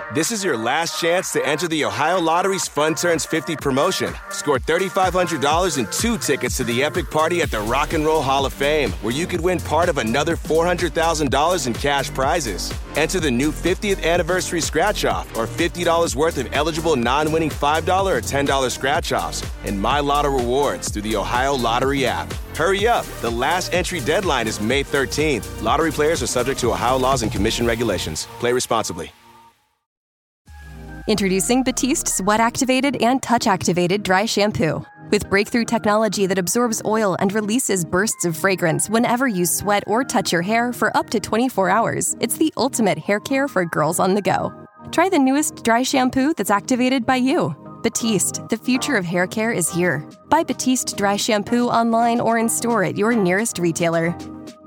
This is your last chance to enter the Ohio Lottery's Fun Turns 50 promotion. Score $3,500 and 2 tickets to the epic party at the Rock and Roll Hall of Fame, where you could win part of another $400,000 in cash prizes. Enter the new 50th anniversary scratch-off or $50 worth of eligible non-winning $5 or $10 scratch-offs and My Lotto rewards through the Ohio Lottery app. Hurry up. The last entry deadline is May 13th. Lottery players are subject to Ohio laws and commission regulations. Play responsibly. Introducing Batiste Sweat-Activated and Touch-Activated Dry Shampoo. With breakthrough technology that absorbs oil and releases bursts of fragrance whenever you sweat or touch your hair for up to 24 hours, it's the ultimate hair care for girls on the go. Try the newest dry shampoo that's activated by you. Batiste, the future of hair care is here. Buy Batiste Dry Shampoo online or in store at your nearest retailer.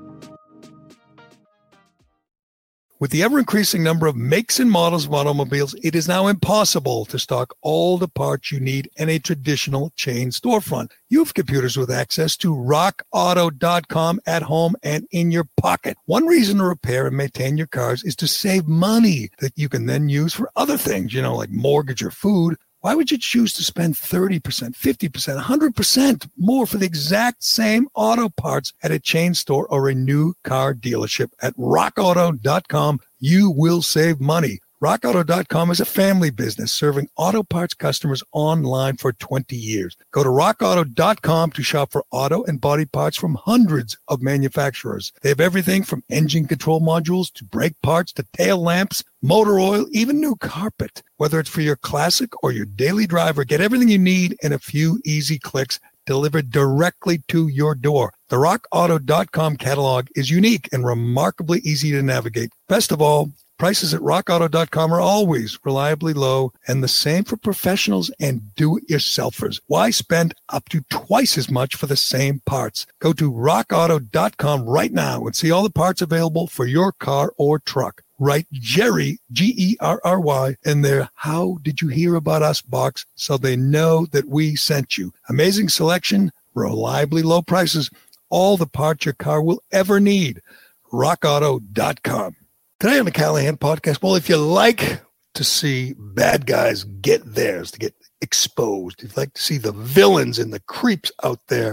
With the ever-increasing number of makes and models of automobiles, it is now impossible to stock all the parts you need in a traditional chain storefront. You have computers with access to rockauto.com at home and in your pocket. One reason to repair and maintain your cars is to save money that you can then use for other things, like mortgage or food. Why would you choose to spend 30%, 50%, 100% more for the exact same auto parts at a chain store or a new car dealership? At rockauto.com, you will save money. RockAuto.com is a family business serving auto parts customers online for 20 years. Go to RockAuto.com to shop for auto and body parts from hundreds of manufacturers. They have everything from engine control modules to brake parts to tail lamps, motor oil, even new carpet. Whether it's for your classic or your daily driver, get everything you need in a few easy clicks delivered directly to your door. The RockAuto.com catalog is unique and remarkably easy to navigate. Best of all, prices at rockauto.com are always reliably low, and the same for professionals and do-it-yourselfers. Why spend up to twice as much for the same parts? Go to rockauto.com right now and see all the parts available for your car or truck. Write Jerry, Gerry, in their How Did You Hear About Us box so they know that we sent you. Amazing selection, reliably low prices, all the parts your car will ever need. rockauto.com. Today on the Callahan Podcast, well, if you like to see bad guys get theirs, to get exposed, if you like to see the villains and the creeps out there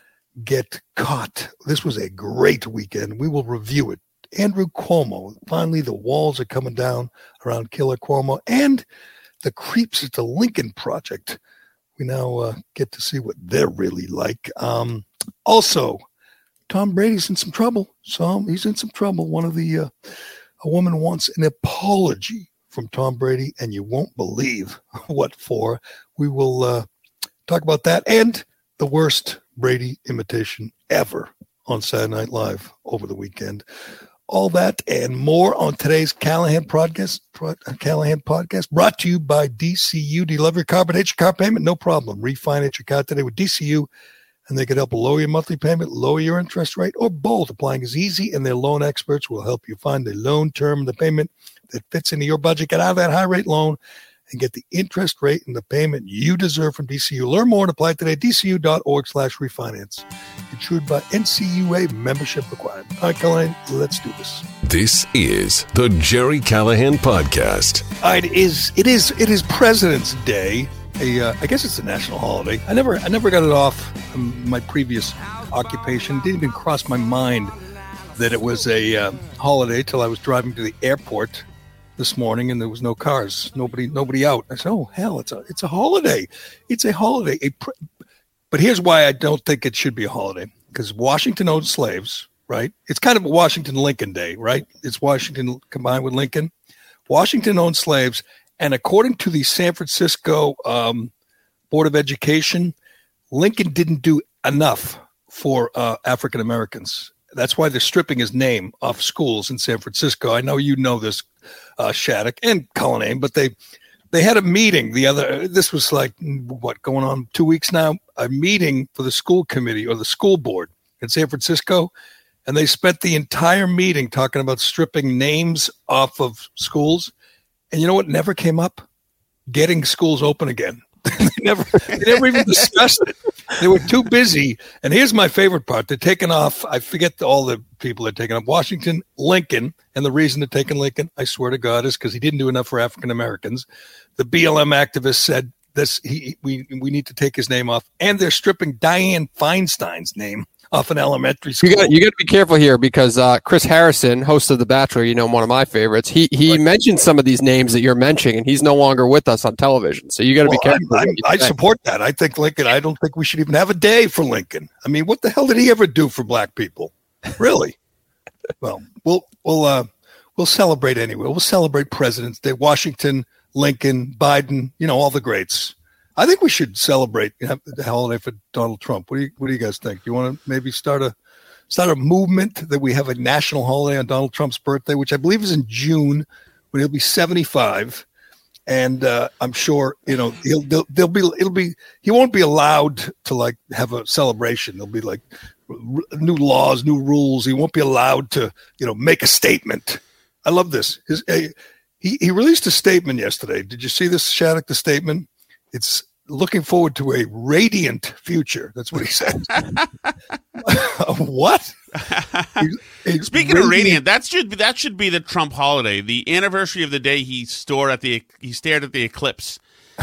get caught, this was a great weekend. We will review it. Andrew Cuomo, finally the walls are coming down around Killer Cuomo, and the creeps at the Lincoln Project. We now get to see what they're really like. Also, Tom Brady's in some trouble. So he's in some trouble. A woman wants an apology from Tom Brady, and you won't believe what for. We will talk about that and the worst Brady imitation ever on Saturday Night Live over the weekend. All that and more on today's Callahan Podcast brought to you by DCU. Do you love your car but hate your car payment? No problem. Refinance your car today with DCU, and they can help lower your monthly payment, lower your interest rate, or both. Applying is easy, and their loan experts will help you find the loan term and the payment that fits into your budget. Get out of that high-rate loan and get the interest rate and the payment you deserve from DCU. Learn more and apply today at dcu.org/refinance. Insured by NCUA, membership required. All right, Callahan, let's do this. This is the Jerry Callahan Podcast. All right, it is President's Day. I guess it's a national holiday. I never got it off my previous occupation. It didn't even cross my mind that it was a holiday till I was driving to the airport this morning and there was no cars, nobody out. I said, "Oh hell, it's a holiday. It's a holiday." But here's why I don't think it should be a holiday: because Washington owned slaves, right? It's kind of a Washington Lincoln Day, right? It's Washington combined with Lincoln. Washington owned slaves. And according to the San Francisco Board of Education, Lincoln didn't do enough for African Americans. That's why they're stripping his name off schools in San Francisco. I know you know this, Shattuck and Cullinane, but they had a meeting this was like, going on 2 weeks now, a meeting for the school committee or the school board in San Francisco. And they spent the entire meeting talking about stripping names off of schools. And you know what never came up? Getting schools open again. They never even discussed it. They were too busy. And here's my favorite part. They're taking off. I forget all the people they're taking off. Washington, Lincoln. And the reason they're taking Lincoln, I swear to God, is because he didn't do enough for African Americans. The BLM activist said this. We need to take his name off. And they're stripping Dianne Feinstein's name off an elementary school. You got to be careful here because Chris Harrison, host of The Bachelor, one of my favorites, he mentioned some of these names that you're mentioning, and he's no longer with us on television. So you got to be careful. I support that. I think Lincoln. I don't think we should even have a day for Lincoln. I mean, what the hell did he ever do for black people? Really? Well, we'll celebrate anyway. We'll celebrate President's Day. Washington, Lincoln, Biden. All the greats. I think we should celebrate the holiday for Donald Trump. What do you guys think? You want to maybe start a movement that we have a national holiday on Donald Trump's birthday, which I believe is in June, when he'll be 75, and I'm sure he won't be allowed to have a celebration. There'll be new laws, new rules. He won't be allowed to make a statement. I love this. He released a statement yesterday. Did you see this, Shattuck? The statement. It's looking forward to a radiant future. That's what he said. What? Speaking of radiant, that should be the Trump holiday, the anniversary of the day he stared at the eclipse.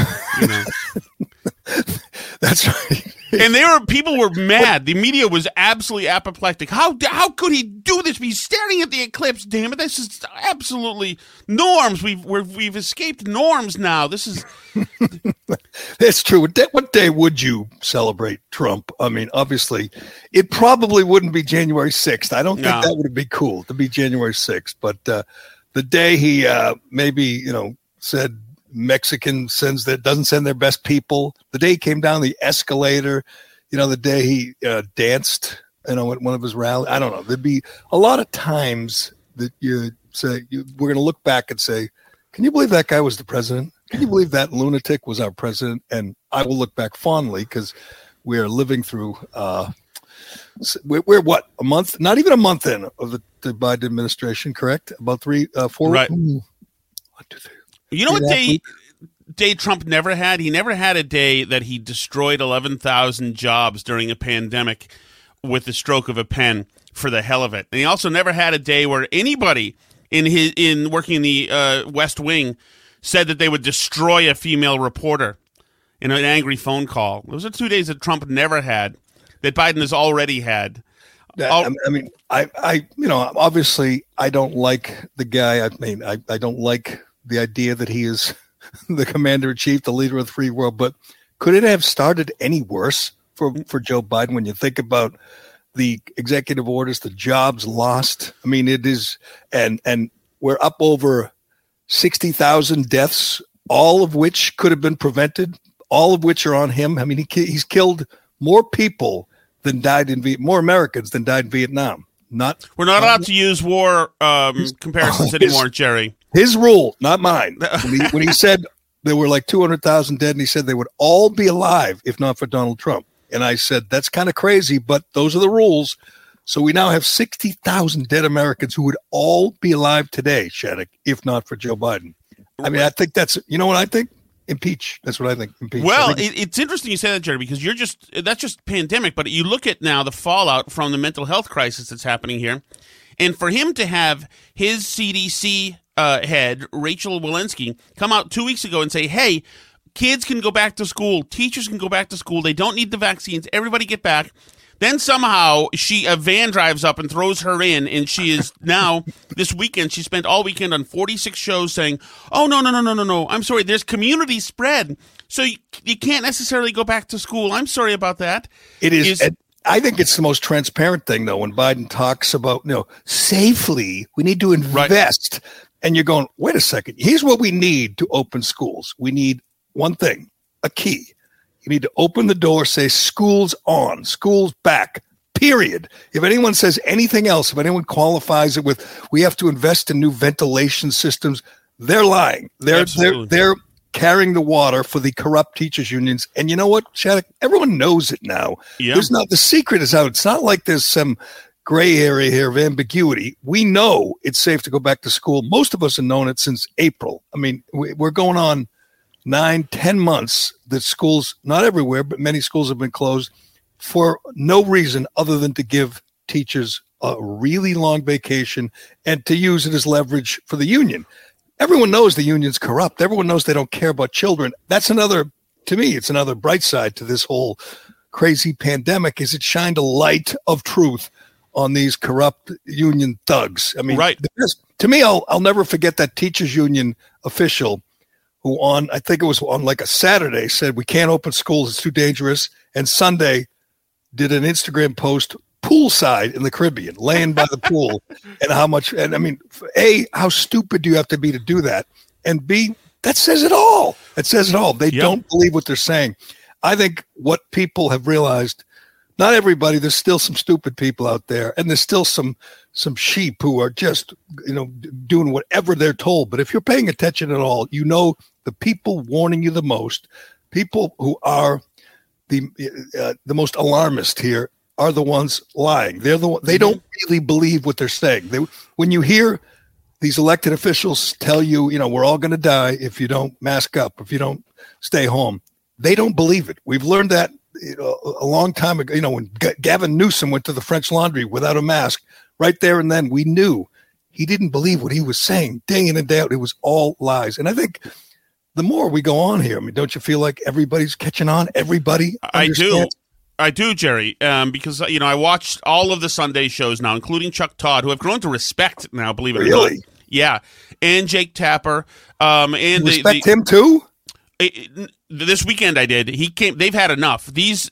That's right. And people were mad. The media was absolutely apoplectic. How could he do this? He's staring at the eclipse. Damn it! This is absolutely norms. We've escaped norms now. This is. That's true. What day would you celebrate Trump? I mean, obviously, it probably wouldn't be January 6th. I don't think that would be cool to be January 6th. But the day he said Mexican doesn't send their best people. The day he came down the escalator, the day he danced, at one of his rallies. I don't know. There'd be a lot of times that you say we're going to look back and say, "Can you believe that guy was the president? Can you believe that lunatic was our president?" And I will look back fondly because we are living through. We're what, a month? Not even a month in of the Biden administration, correct? About 3, 4. Right. 1, 2, 3. You know what day Trump never had? He never had a day that he destroyed 11,000 jobs during a pandemic with the stroke of a pen for the hell of it. And he also never had a day where anybody in working in the West Wing said that they would destroy a female reporter in an angry phone call. Those are 2 days that Trump never had, that Biden has already had. I mean, obviously I don't like the guy. I mean, I don't like the idea that he is the commander-in-chief, the leader of the free world. But could it have started any worse for Joe Biden when you think about the executive orders, the jobs lost? I mean, it is, and we're up over 60,000 deaths, all of which could have been prevented, all of which are on him. I mean, he's killed more people than died more Americans than died in Vietnam. We're not allowed to use war comparisons anymore, Jerry. His rule, not mine. When he said there were 200,000 dead, and he said they would all be alive if not for Donald Trump. And I said, that's kind of crazy, but those are the rules. So we now have 60,000 dead Americans who would all be alive today, Shattuck, if not for Joe Biden. I mean, I think that's, you know what I think? Impeach. That's what I think. Impeach. Well, it's interesting you say that, Jerry, because that's just pandemic. But you look at now the fallout from the mental health crisis that's happening here, and for him to have his CDC head, Rachel Walensky, come out 2 weeks ago and say, "Hey, kids can go back to school, teachers can go back to school. They don't need the vaccines. Everybody get back." Then somehow a van drives up and throws her in, and she is now, this weekend, she spent all weekend on 46 shows saying, "Oh, no, I'm sorry, there's community spread, so you can't necessarily go back to school. I'm sorry about that." It is I think it's the most transparent thing, though, when Biden talks about, safely, we need to invest. Right. And you're going, wait a second, here's what we need to open schools. We need one thing, a key. You need to open the door, say schools on, schools back, period. If anyone says anything else, if anyone qualifies it with we have to invest in new ventilation systems, they're lying. They're carrying the water for the corrupt teachers unions. And you know what, Shattuck? Everyone knows it now. Yeah. The secret is out. It's not like there's some gray area here of ambiguity. We know it's safe to go back to school. Most of us have known it since April. I mean, we're going on 9-10 months that schools, not everywhere, but many schools have been closed for no reason other than to give teachers a really long vacation and to use it as leverage for the union. Everyone knows the union's corrupt. Everyone knows they don't care about children. That's another, to me, it's another bright side to this whole crazy pandemic, is it shined a light of truth on these corrupt union thugs. I mean, right. To me, I'll never forget that teachers union official who I think it was on like a Saturday, said we can't open schools, it's too dangerous. And Sunday did an Instagram post poolside in the Caribbean, laying by the pool, and how much, and I mean, A, how stupid do you have to be to do that? And B, that says it all. It says it all. They don't believe what they're saying. I think what people have realized, not everybody, there's still some stupid people out there, and there's still some sheep who are just, doing whatever they're told. But if you're paying attention at all, you know the people warning you the most, people who are the most alarmist here, are the ones lying. They don't really believe what they're saying. When you hear these elected officials tell you, we're all going to die if you don't mask up, if you don't stay home, they don't believe it. We've learned that a long time ago. When Gavin Newsom went to the French Laundry without a mask, right there and then we knew he didn't believe what he was saying day in and day out. It was all lies. And I think the more we go on here, I mean, don't you feel like everybody's catching on? Everybody understands? I do, Jerry, because, I watched all of the Sunday shows now, including Chuck Todd, who I've grown to respect now, believe it or not. Yeah. And Jake Tapper. And respect him too? This weekend I did. They've had enough. These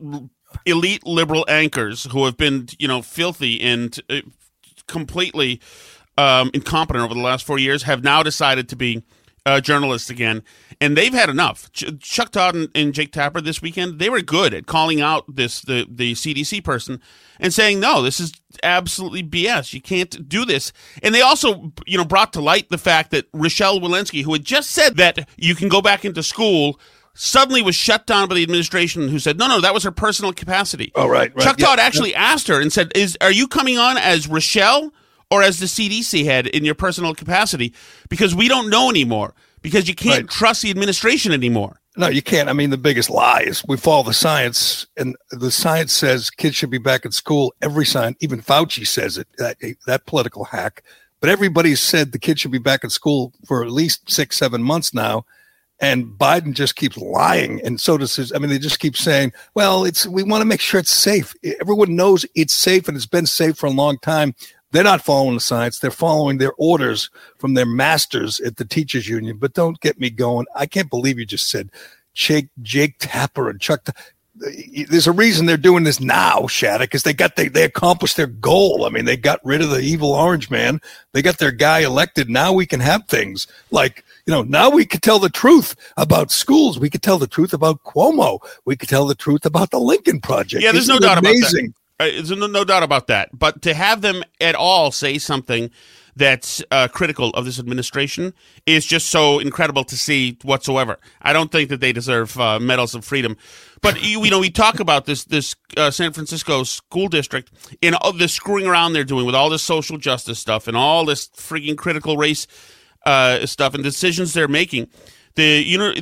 elite liberal anchors who have been, filthy and completely incompetent over the last 4 years have now decided to be journalists again, and they've had enough. Chuck Todd and Jake Tapper this weekend, they were good at calling out the CDC person and saying, no, this is absolutely BS. You can't do this. And they also, brought to light the fact that Rochelle Walensky, who had just said that you can go back into school, suddenly was shut down by the administration, who said, no, that was her personal capacity. Oh, right. Chuck Todd actually asked her and said, are you coming on as Rochelle or as the CDC head in your personal capacity? Because we don't know anymore, because you can't trust the administration anymore. No, you can't. I mean, the biggest lie is we follow the science, and the science says kids should be back in school. Every science, even Fauci says it, that political hack. But everybody's said the kids should be back in school for at least 6-7 months now. And Biden just keeps lying. And so does they just keep saying, well, we want to make sure it's safe. Everyone knows it's safe, and it's been safe for a long time. They're not following the science. They're following their orders from their masters at the teachers union. But don't get me going. I can't believe you just said Jake Tapper and Chuck. There's a reason they're doing this now, Shattuck, because they accomplished their goal. I mean, they got rid of the evil orange man. They got their guy elected. Now we can have things like, now we could tell the truth about schools. We could tell the truth about Cuomo. We could tell the truth about the Lincoln Project. Yeah, there's no doubt about that. There's no doubt about that. But to have them at all say something that's critical of this administration is just so incredible to see whatsoever. I don't think that they deserve medals of freedom. But, we talk about this San Francisco school district and all this screwing around they're doing with all this social justice stuff and all this freaking critical race stuff and decisions they're making. The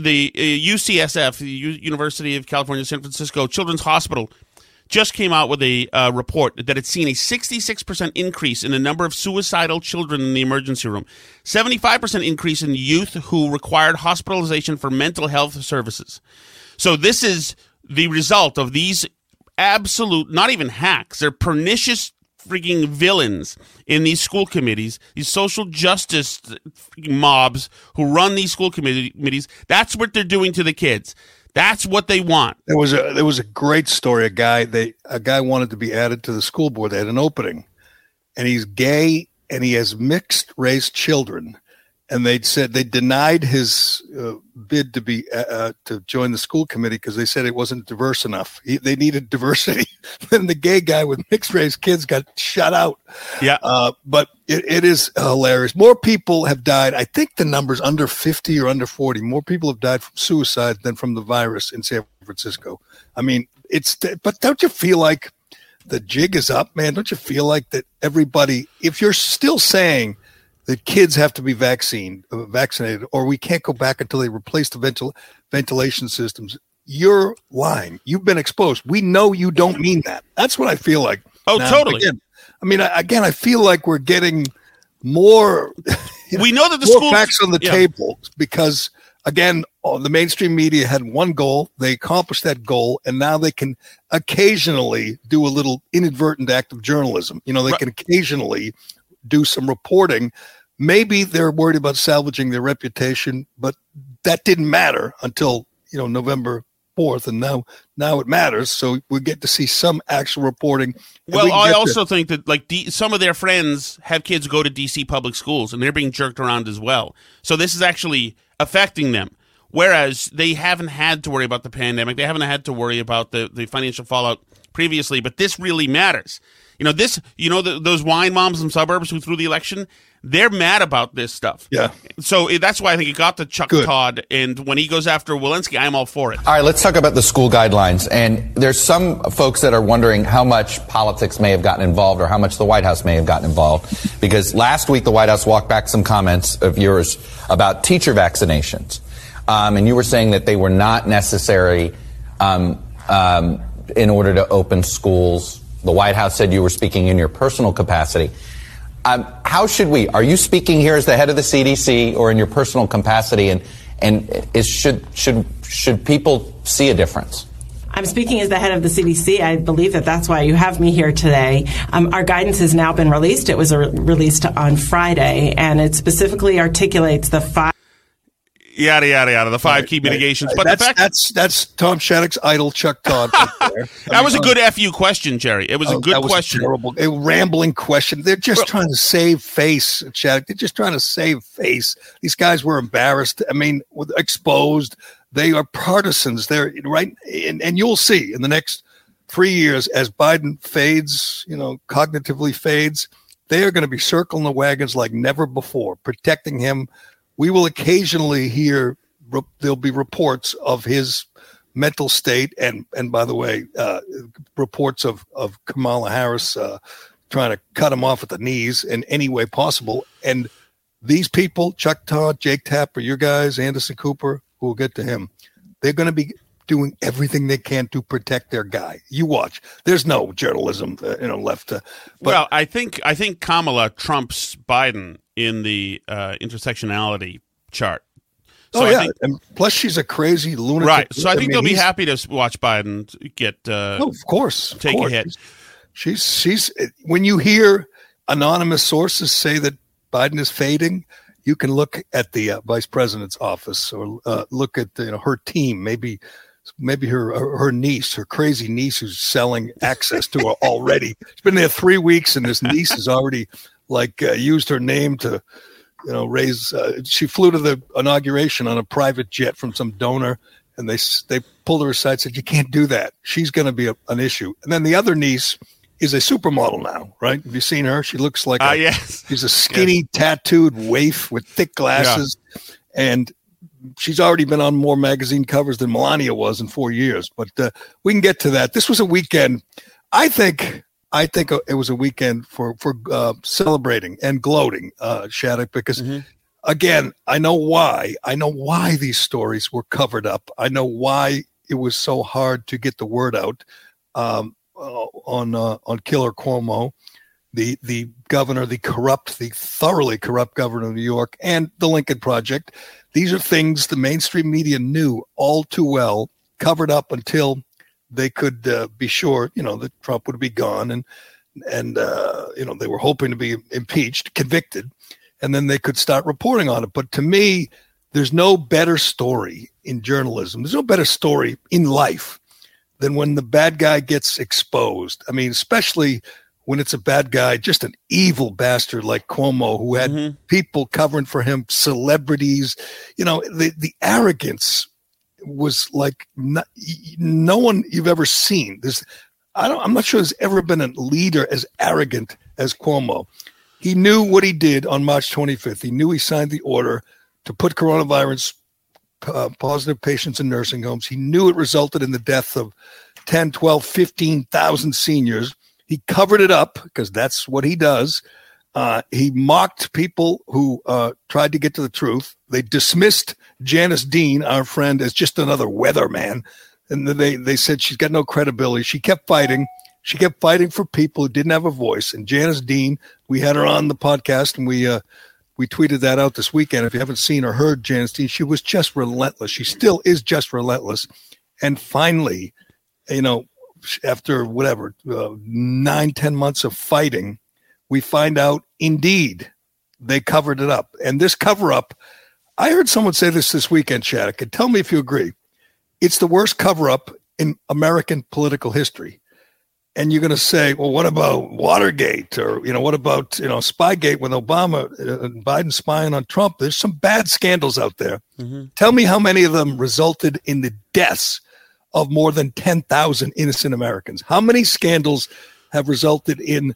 UCSF, the University of California, San Francisco Children's Hospital, just came out with a report that it's seen a 66% increase in the number of suicidal children in the emergency room, 75% increase in youth who required hospitalization for mental health services. So this is the result of these absolute, not even hacks, they're pernicious freaking villains in these school committees, these social justice mobs who run these school committees. That's what they're doing to the kids. That's what they want. There was a great story. A guy wanted to be added to the school board. They had an opening, and he's gay and he has mixed race children. And they denied his bid to be to join the school committee because they said it wasn't diverse enough. They needed diversity. Then the gay guy with mixed race kids got shut out. Yeah. But it is hilarious. More people have died. I think the number's under 50 or under 40. More people have died from suicide than from the virus in San Francisco. I mean, but don't you feel like the jig is up, man? Don't you feel like that everybody, if you're still saying that kids have to be vaccinated, or we can't go back until they replace the ventilation systems. You're lying. You've been exposed. We know you don't mean that. That's what I feel like. Oh, now, totally. Again, I feel like we're getting more. We know that the more schools, facts on the table because, again, the mainstream media had one goal. They accomplished that goal, and now they can occasionally do a little inadvertent act of journalism. They can occasionally do some reporting. Maybe they're worried about salvaging their reputation, but that didn't matter until November 4th, and now it matters. So we get to see some actual reporting. Well, I also think that some of their friends have kids go to DC public schools, and they're being jerked around as well. So this is actually affecting them. Whereas they haven't had to worry about the pandemic, they haven't had to worry about the financial fallout previously. But this really matters. Those wine moms in suburbs who threw the election, they're mad about this stuff. Yeah. So that's why I think it got to Chuck Todd. And when he goes after Walensky, I'm all for it. All right, let's talk about the school guidelines. And there's some folks that are wondering how much politics may have gotten involved or how much the White House may have gotten involved. Because last week, the White House walked back some comments of yours about teacher vaccinations. And you were saying that they were not necessary in order to open schools. The White House said you were speaking in your personal capacity. How should we? Are you speaking here as the head of the CDC or in your personal capacity? And should people see a difference? I'm speaking as the head of the CDC. I believe that's why you have me here today. Our guidance has now been released. It was released on Friday, and it specifically articulates the 5. Yada, yada, yada, the 5 key mitigations. But that's Tom Shattuck's idol, Chuck Todd. Right there. That was a good FU question, Jerry. It was a good question. A rambling question. They're just trying to save face, Shattuck. They're just trying to save face. These guys were embarrassed. Exposed. They are partisans. They're right. And you'll see in the next 3 years as Biden fades, cognitively fades, they are going to be circling the wagons like never before, protecting him. We will occasionally hear there'll be reports of his mental state, and by the way, reports of Kamala Harris trying to cut him off at the knees in any way possible. And these people, Chuck Todd, Jake Tapper, your guys, Anderson Cooper, who will get to him, they're going to be doing everything they can to protect their guy. You watch. There's no journalism, left. Well, I think Kamala trumps Biden in the intersectionality chart. So and plus she's a crazy lunatic. Right. So I think they'll be happy to watch Biden get. Of course, take a hit. She's when you hear anonymous sources say that Biden is fading, you can look at the vice president's office or look at her team. Maybe her niece, her crazy niece, who's selling access to her already. She's been there 3 weeks, and this niece has already used her name to, raise. She flew to the inauguration on a private jet from some donor, and they pulled her aside, said, "You can't do that. She's going to be an issue." And then the other niece is a supermodel now, right? Have you seen her? She looks like yes. She's a skinny, tattooed waif with thick glasses, and she's already been on more magazine covers than Melania was in 4 years. But we can get to that. This was a weekend. I think it was a weekend for celebrating and gloating, Shattuck, because again, I know why these stories were covered up. I know why it was so hard to get the word out on Killer Cuomo, the governor, the thoroughly corrupt governor of New York, and the Lincoln Project. These are things the mainstream media knew all too well, covered up until they could be sure, that Trump would be gone, and they were hoping to be impeached, convicted, and then they could start reporting on it. But to me, there's no better story in journalism. There's no better story in life than when the bad guy gets exposed. I mean, especially when it's a bad guy, just an evil bastard like Cuomo, who had people covering for him, celebrities. The arrogance was like no one you've ever seen. I'm not sure there's ever been a leader as arrogant as Cuomo. He knew what he did on March 25th. He knew he signed the order to put coronavirus positive patients in nursing homes. He knew it resulted in the death of 10, 12, 15,000 seniors. He covered it up because that's what he does. He mocked people who tried to get to the truth. They dismissed Janice Dean, our friend, as just another weatherman. And they said she's got no credibility. She kept fighting. She kept fighting for people who didn't have a voice. And Janice Dean, we had her on the podcast, and we tweeted that out this weekend. If you haven't seen or heard Janice Dean, she was just relentless. She still is just relentless. And finally, after 9-10 months of fighting, we find out, indeed, they covered it up. And this cover-up, I heard someone say this weekend, Shattuck, and tell me if you agree. It's the worst cover-up in American political history. And you're going to say, well, what about Watergate? Or, what about, Spygate with Obama and Biden spying on Trump? There's some bad scandals out there. Mm-hmm. Tell me how many of them resulted in the deaths of more than 10,000 innocent Americans. How many scandals have resulted in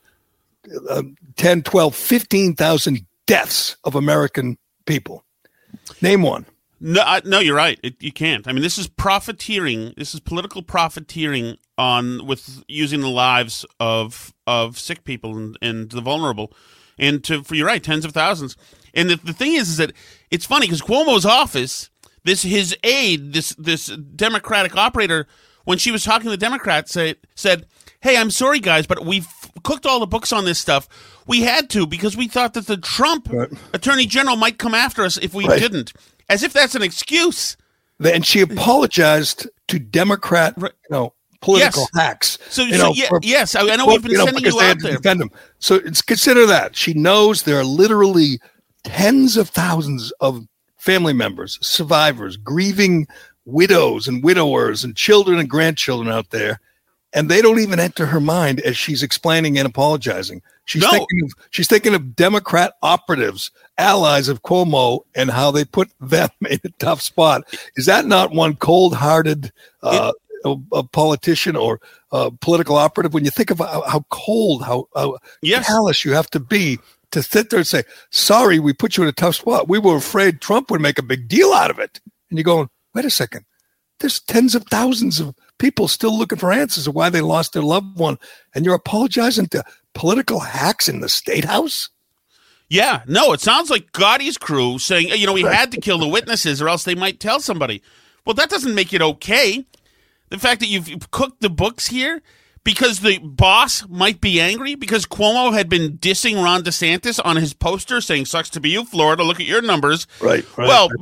10, 12, 15,000 deaths of American people? Name one. No, you're right. You can't. I mean, this is profiteering. This is political profiteering with using the lives of sick people and the vulnerable, and you're right, tens of thousands. And the thing is that it's funny because Cuomo's office, his aide, this Democratic operator, when she was talking to the Democrats, said, "Hey, I'm sorry, guys, but we've cooked all the books on this stuff. We had to because we thought that the Trump Attorney General might come after us if we didn't." As if that's an excuse. And she apologized to Democrat, political hacks. Yes, I know we've been sending you out there. Defend them. So consider that. She knows there are literally tens of thousands of family members, survivors, grieving widows and widowers and children and grandchildren out there. And they don't even enter her mind as she's explaining and apologizing. She's thinking of Democrat operatives, allies of Cuomo, and how they put them in a tough spot. Is that not one cold-hearted a politician or political operative? When you think of how cold, how callous you have to be to sit there and say, "Sorry, we put you in a tough spot. We were afraid Trump would make a big deal out of it." And you're going, "Wait a second. There's tens of thousands of people still looking for answers of why they lost their loved one, and you're apologizing to political hacks in the State House?" Yeah, no, it sounds like Gotti's crew saying, we had to kill the witnesses or else they might tell somebody. Well, that doesn't make it okay. The fact that you've cooked the books here because the boss might be angry because Cuomo had been dissing Ron DeSantis on his poster saying, "Sucks to be you, Florida. Look at your numbers." Right. Well,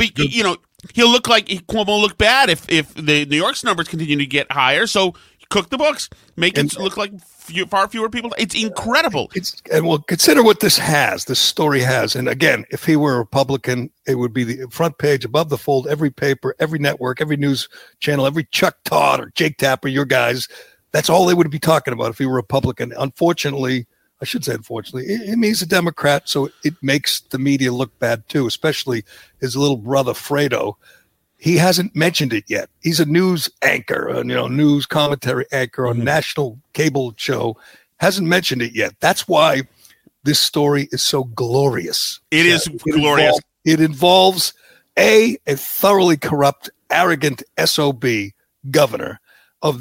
he'll look like Cuomo will look bad if the New York's numbers continue to get higher. So cook the books, make it look like far fewer people. It's incredible. Consider what this story has. And again, if he were a Republican, it would be the front page, above the fold, every paper, every network, every news channel, every Chuck Todd or Jake Tapper, your guys. That's all they would be talking about if he were a Republican. Unfortunately, I should say unfortunately, he's a Democrat, so it makes the media look bad too, especially his little brother Fredo. He hasn't mentioned it yet. He's a news anchor, news commentary anchor on national cable show. Hasn't mentioned it yet. That's why this story is so glorious. It is glorious. It involves a thoroughly corrupt, arrogant SOB governor of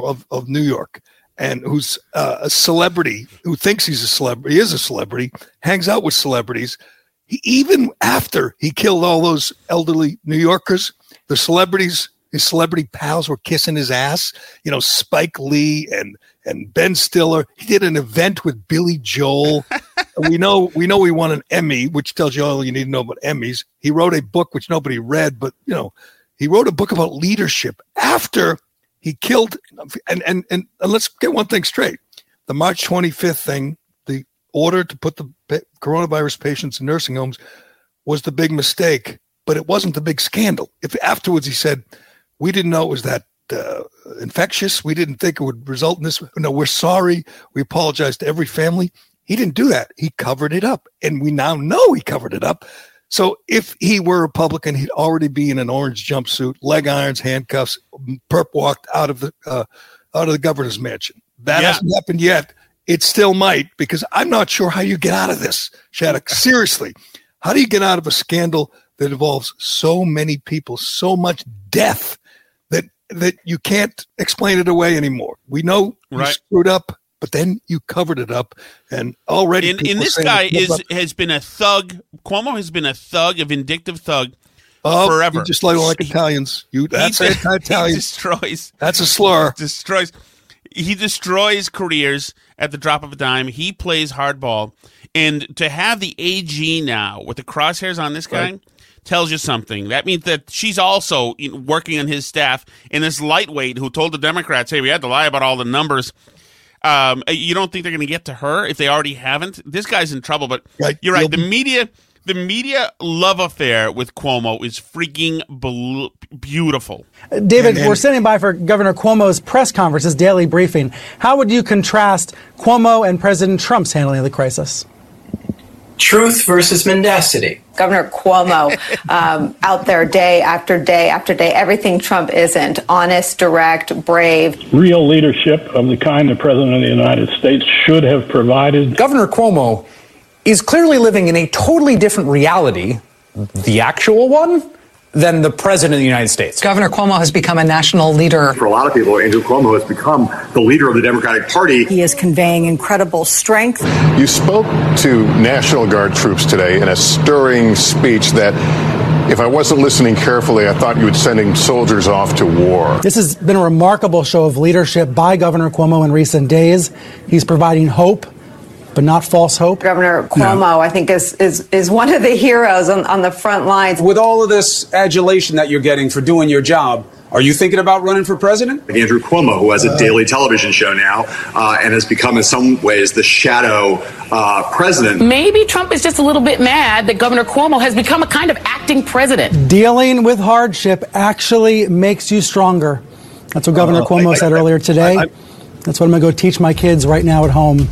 of New York, and who's a celebrity, who thinks he's a celebrity, is a celebrity, hangs out with celebrities. Even after he killed all those elderly New Yorkers, the celebrities, his celebrity pals, were kissing his ass. Spike Lee and Ben Stiller. He did an event with Billy Joel. we know he won an Emmy, which tells you all you need to know about Emmys. He wrote a book which nobody read, but he wrote a book about leadership after he killed. And let's get one thing straight: the March 25th thing, the order to put the coronavirus patients in nursing homes, was the big mistake, but it wasn't the big scandal. If afterwards he said, "We didn't know it was that infectious. We didn't think it would result in this. No, we're sorry. We apologize to every family." He didn't do that. He covered it up, and we now know he covered it up. So if he were a Republican, he'd already be in an orange jumpsuit, leg irons, handcuffs, perp walked out of the governor's mansion. That hasn't happened yet. It still might, because I'm not sure how you get out of this, Shattuck. Seriously, how do you get out of a scandal that involves so many people, so much death, that you can't explain it away anymore? We know you screwed up. but then you covered it up, and already. And this guy has been a thug. Cuomo has been a thug, a vindictive thug, forever. Just like Italians. That's anti-Italian. He destroys. That's a slur. He destroys careers at the drop of a dime. He plays hardball, and to have the AG now with the crosshairs on this guy. Right. Tells you something. That means that she's also working on his staff, and this lightweight who told the Democrats, hey, we had to lie about all the numbers. You don't think they're going to get to her if they already haven't? This guy's in trouble, but you're right. The media love affair with Cuomo is freaking beautiful. David, we're standing by for Governor Cuomo's press conference, his daily briefing. How would you contrast Cuomo and President Trump's handling of the crisis? Truth versus mendacity. Governor Cuomo out there day after day after day, everything Trump isn't. Honest, direct, brave. Real leadership of the kind the President of the United States should have provided. Governor Cuomo is clearly living in a totally different reality, the actual one, than the President of the United States. Governor Cuomo has become a national leader. For a lot of people, Andrew Cuomo has become the leader of the Democratic Party. He is conveying incredible strength. You spoke to National Guard troops today in a stirring speech that, if I wasn't listening carefully, I thought you were sending soldiers off to war. This has been a remarkable show of leadership by Governor Cuomo in recent days. He's providing hope, but not false hope. Governor Cuomo, I think, is one of the heroes on the front lines. With all of this adulation that you're getting for doing your job, are you thinking about running for president? Andrew Cuomo, who has a daily television show now and has become in some ways the shadow president. Maybe Trump is just a little bit mad that Governor Cuomo has become a kind of acting president. Dealing with hardship actually makes you stronger. That's what Governor Cuomo said earlier today. That's what I'm going to go teach my kids right now at home.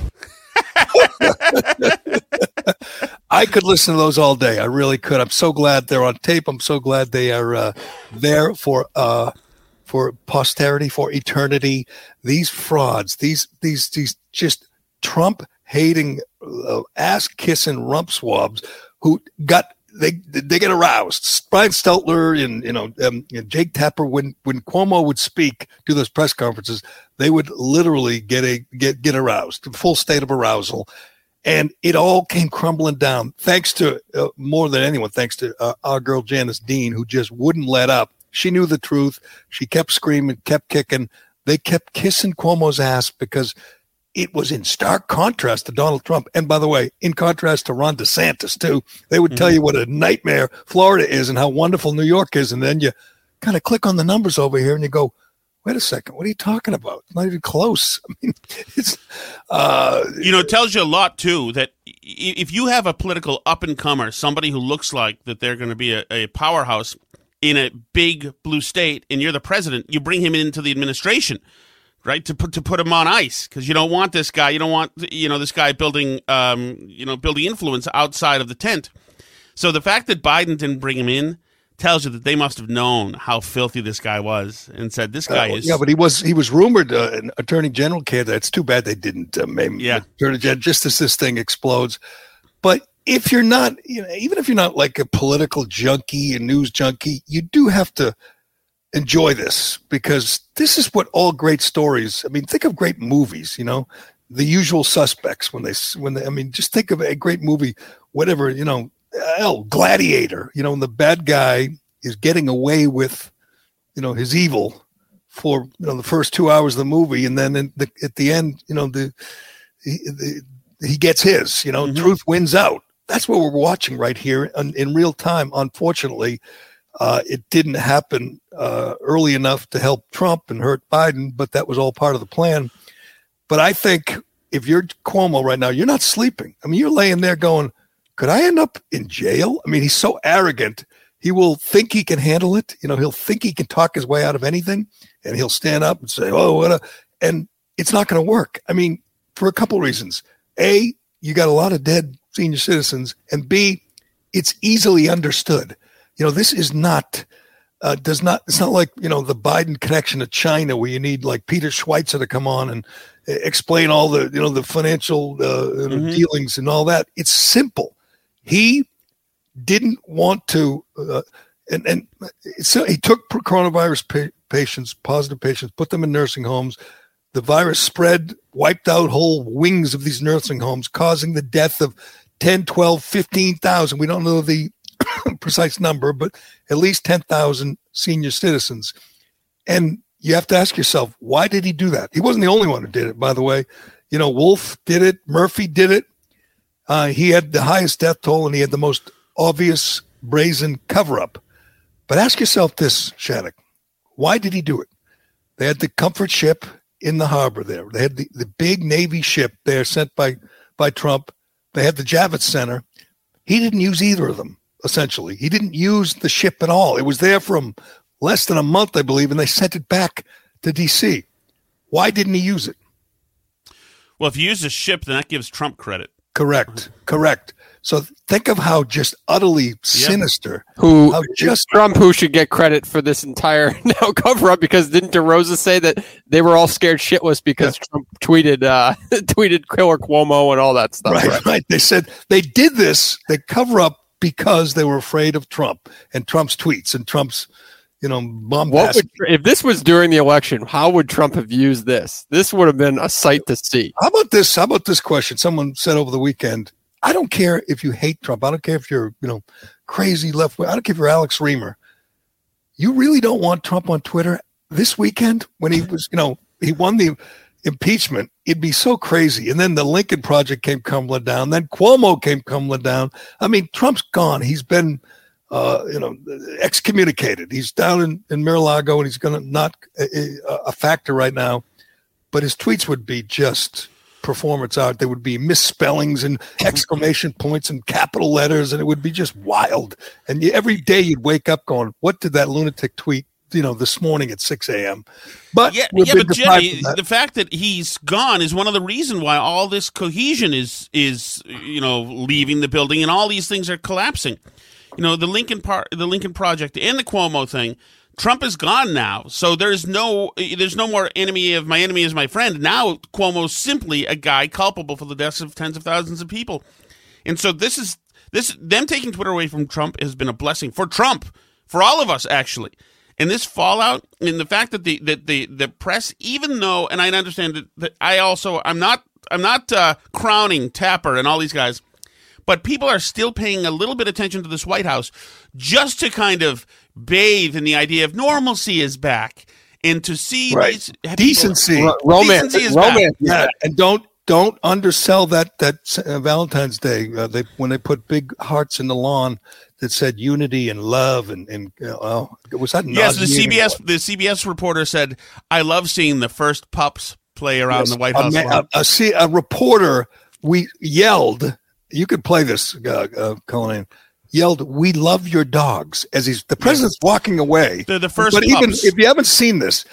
I could listen to those all day. I really could. I'm so glad they're on tape. I'm so glad they are there for posterity, for eternity. These frauds, these just Trump hating, ass kissing rump swabs who they get aroused. Brian Stelter and Jake Tapper, when Cuomo would speak to those press conferences, they would literally get aroused, full state of arousal. And it all came crumbling down, thanks to, more than anyone, thanks to our girl Janice Dean, who just wouldn't let up. She knew the truth. She kept screaming, kept kicking. They kept kissing Cuomo's ass because it was in stark contrast to Donald Trump. And by the way, in contrast to Ron DeSantis, too. They would tell you what a nightmare Florida is and how wonderful New York is. And then you kind of click on the numbers over here and you go, wait a second, what are you talking about? It's not even close. I mean, it's it tells you a lot too that if you have a political up-and-comer, somebody who looks like that they're going to be a powerhouse in a big blue state, and you're the president, you bring him into the administration, right? To put him on ice, because you don't want this guy. You don't want this guy building influence outside of the tent. So the fact that Biden didn't bring him in tells you that they must have known how filthy this guy was and said, this guy is... Yeah, but he was rumored an attorney general candidate. It's too bad they didn't attorney general, just as this thing explodes. But if you're not, even if you're not like a political junkie, a news junkie, you do have to enjoy this, because this is what all great stories, I mean, think of great movies, The Usual Suspects, when they just think of a great movie, whatever, Gladiator, and the bad guy is getting away with, his evil for, the first 2 hours of the movie. And then at the end, he gets his, truth wins out. That's what we're watching right here in real time. Unfortunately, it didn't happen early enough to help Trump and hurt Biden, but that was all part of the plan. But I think if you're Cuomo right now, you're not sleeping. I mean, you're laying there going, could I end up in jail? I mean, he's so arrogant. He will think he can handle it. He'll think he can talk his way out of anything, and he'll stand up and say, and it's not going to work. I mean, for a couple reasons. A, you got a lot of dead senior citizens, and B, it's easily understood. This is not, it's not like, the Biden connection to China, where you need like Peter Schweizer to come on and explain all the, the financial dealings and all that. It's simple. He didn't want to, so he took coronavirus patients, positive patients, put them in nursing homes. The virus spread, wiped out whole wings of these nursing homes, causing the death of 10, 12, 15,000. We don't know the precise number, but at least 10,000 senior citizens. And you have to ask yourself, why did he do that? He wasn't the only one who did it, by the way. You know, Wolf did it. Murphy did it. He had the highest death toll, and he had the most obvious brazen cover-up. But ask yourself this, Shattuck. Why did he do it? They had the Comfort ship in the harbor there. They had the big Navy ship there sent by Trump. They had the Javits Center. He didn't use either of them, essentially. He didn't use the ship at all. It was there from less than a month, I believe, and they sent it back to D.C. Why didn't he use it? Well, if you use a ship, then that gives Trump credit. Correct. So think of how just utterly sinister. Trump, who should get credit for this entire now cover up, because didn't DeRosa say that they were all scared shitless because Trump tweeted Killer Cuomo and all that stuff? Right. They said they did this, they cover up because they were afraid of Trump and Trump's tweets and Trump's, bombastic. If this was during the election, how would Trump have used this? This would have been a sight to see. How about this question? Someone said over the weekend, I don't care if you hate Trump. I don't care if you're, crazy left wing. I don't care if you're Alex Reamer. You really don't want Trump on Twitter this weekend when he was, he won the impeachment. It'd be so crazy. And then the Lincoln Project came crumbling down. Then Cuomo came crumbling down. I mean, Trump's gone. He's been, excommunicated. He's down in Mar-a-Lago, and he's going to not a factor right now. But his tweets would be just performance art. There would be misspellings and exclamation points and capital letters, and it would be just wild. And every day you'd wake up going, what did that lunatic tweet, this morning at 6 a.m.? But Jerry, the fact that he's gone is one of the reasons why all this cohesion is leaving the building, and all these things are collapsing. The Lincoln Project and the Cuomo thing. Trump is gone now, so there's no more enemy of my enemy is my friend. Now Cuomo's simply a guy culpable for the deaths of tens of thousands of people, and so them taking Twitter away from Trump has been a blessing for Trump, for all of us actually. And this fallout, and the fact that the press, even though, and I understand that I'm not crowning Tapper and all these guys, but people are still paying a little bit of attention to this White House just to kind of bathe in the idea of normalcy is back, and to see these decency, romance is back. Yeah, and don't undersell that Valentine's Day when they put big hearts in the lawn that said unity and love and was that? Yes, the CBS reporter said, "I love seeing the first pups play around the White House lawn." A reporter yelled. You could play this, Colin. Yelled, "We love your dogs," as the president's walking away. The first but pups. Even if you haven't seen this,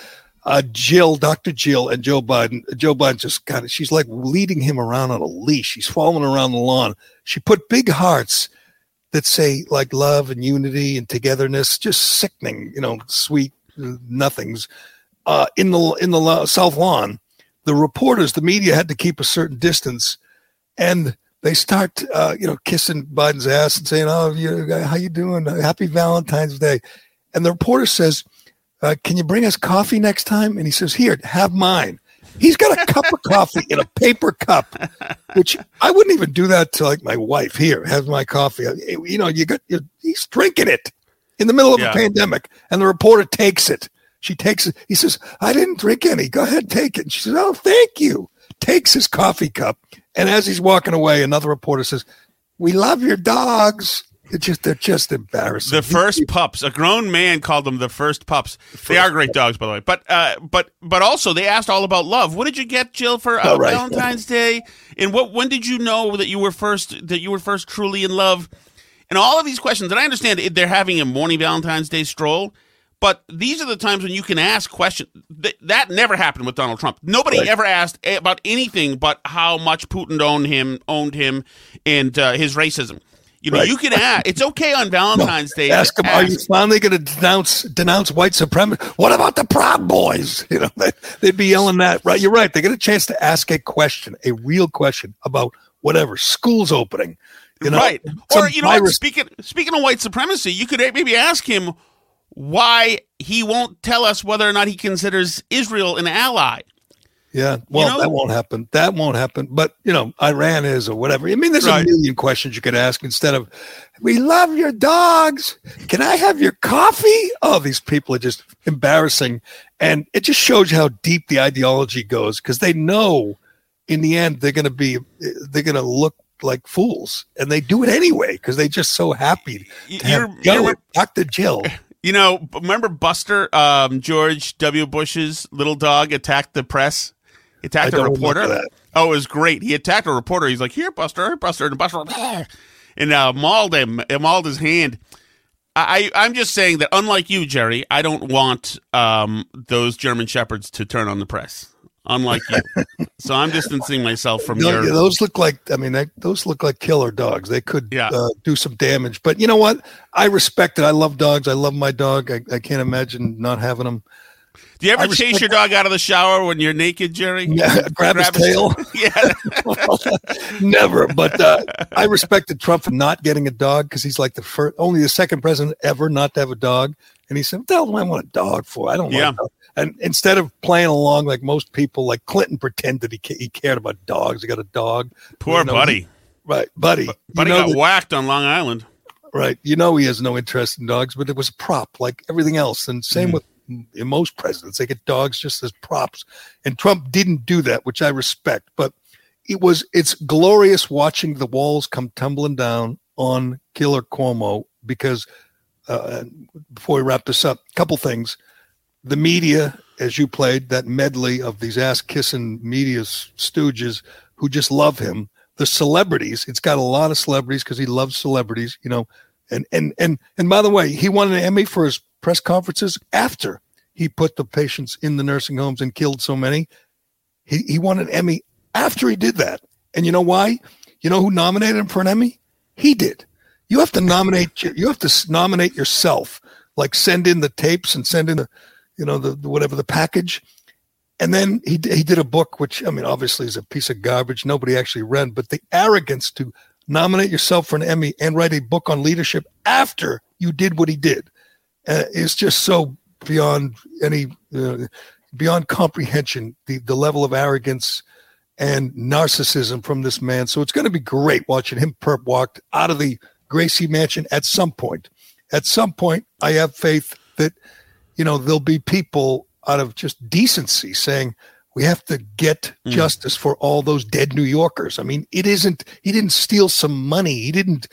Dr. Jill and Joe Biden just she's like leading him around on a leash. She's following around the lawn. She put big hearts that say like love and unity and togetherness, just sickening, sweet nothings, in the South Lawn. The reporters, the media had to keep a certain distance, and they start, kissing Biden's ass and saying, "Oh, how you doing? Happy Valentine's Day." And the reporter says, "Can you bring us coffee next time?" And he says, "Here, have mine." He's got a cup of coffee in a paper cup, which I wouldn't even do that to my wife. "Here, have my coffee." He's drinking it in the middle of a pandemic, and the reporter takes it. She takes it. He says, "I didn't drink any. Go ahead, take it." And she says, "Oh, thank you." Takes his coffee cup. And as he's walking away, another reporter says, "We love your dogs." They're just embarrassing. The first pups. A grown man called them the first pups. They are great dogs, by the way. But also they asked all about love. What did you get, Jill, for Valentine's Day? And when did you know that you were first truly in love? And all of these questions. And I understand they're having a morning Valentine's Day stroll. But these are the times when you can ask questions. That never happened with Donald Trump. Nobody ever asked about anything but how much Putin owned him, and his racism. You can ask. It's okay on Valentine's Day. Ask him, are you finally going to denounce white supremacy? What about the Proud Boys? They'd be yelling that. Right? You're right. They get a chance to ask a question, a real question about whatever. School's opening. Right. Or what? Speaking of white supremacy, you could maybe ask him why he won't tell us whether or not he considers Israel an ally. Yeah, well, that won't happen. That won't happen. But, Iran is or whatever. I mean, there's a million questions you could ask instead of, we love your dogs. Can I have your coffee? Oh, these people are just embarrassing. And it just shows you how deep the ideology goes because they know in the end they're going to look like fools. And they do it anyway because they're just so happy to have Dr. Jill. Remember Buster, George W. Bush's little dog attacked the press? He attacked a reporter. Oh, it was great. He attacked a reporter. He's like, here, Buster. And Buster, and mauled him. It mauled his hand. I'm just saying that, unlike you, Jerry, I don't want those German Shepherds to turn on the press. Unlike you. So I'm distancing myself from your... Those look like, those look like killer dogs. They could do some damage. But you know what? I respect it. I love dogs. I love my dog. I can't imagine not having them. Do you ever chase your dog out of the shower when you're naked, Jerry? Yeah, grab his tail? Yeah. Never. But I respected Trump for not getting a dog because he's like only the second president ever not to have a dog. And he said, what the hell do I want a dog for? I don't want a dog. And instead of playing along like most people, like Clinton pretended he cared about dogs. He got a dog. Poor Buddy. Right, Buddy. Buddy got whacked on Long Island. Right. He has no interest in dogs, but it was a prop like everything else. And same with most presidents. They get dogs just as props. And Trump didn't do that, which I respect. But it's glorious watching the walls come tumbling down on Killer Cuomo because before we wrap this up, a couple things. The media, as you played, that medley of these ass-kissing media stooges who just love him. The celebrities, it's got a lot of celebrities because he loves celebrities, And by the way, he won an Emmy for his press conferences after he put the patients in the nursing homes and killed so many. He won an Emmy after he did that. And you know why? You know who nominated him for an Emmy? He did. You have to nominate yourself. Like send in the tapes and send in the whatever the package. And then he did a book, which, obviously is a piece of garbage. Nobody actually read, but the arrogance to nominate yourself for an Emmy and write a book on leadership after you did what he did is just so beyond beyond comprehension, the level of arrogance and narcissism from this man. So it's going to be great watching him perp walked out of the Gracie Mansion at some point. At some point, I have faith that there'll be people out of just decency saying we have to get justice for all those dead New Yorkers. I mean, he didn't steal some money. He didn't,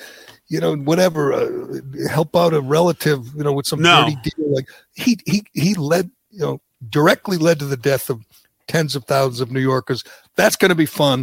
help out a relative, with some dirty deal. Like he led, directly led to the death of tens of thousands of New Yorkers. That's going to be fun.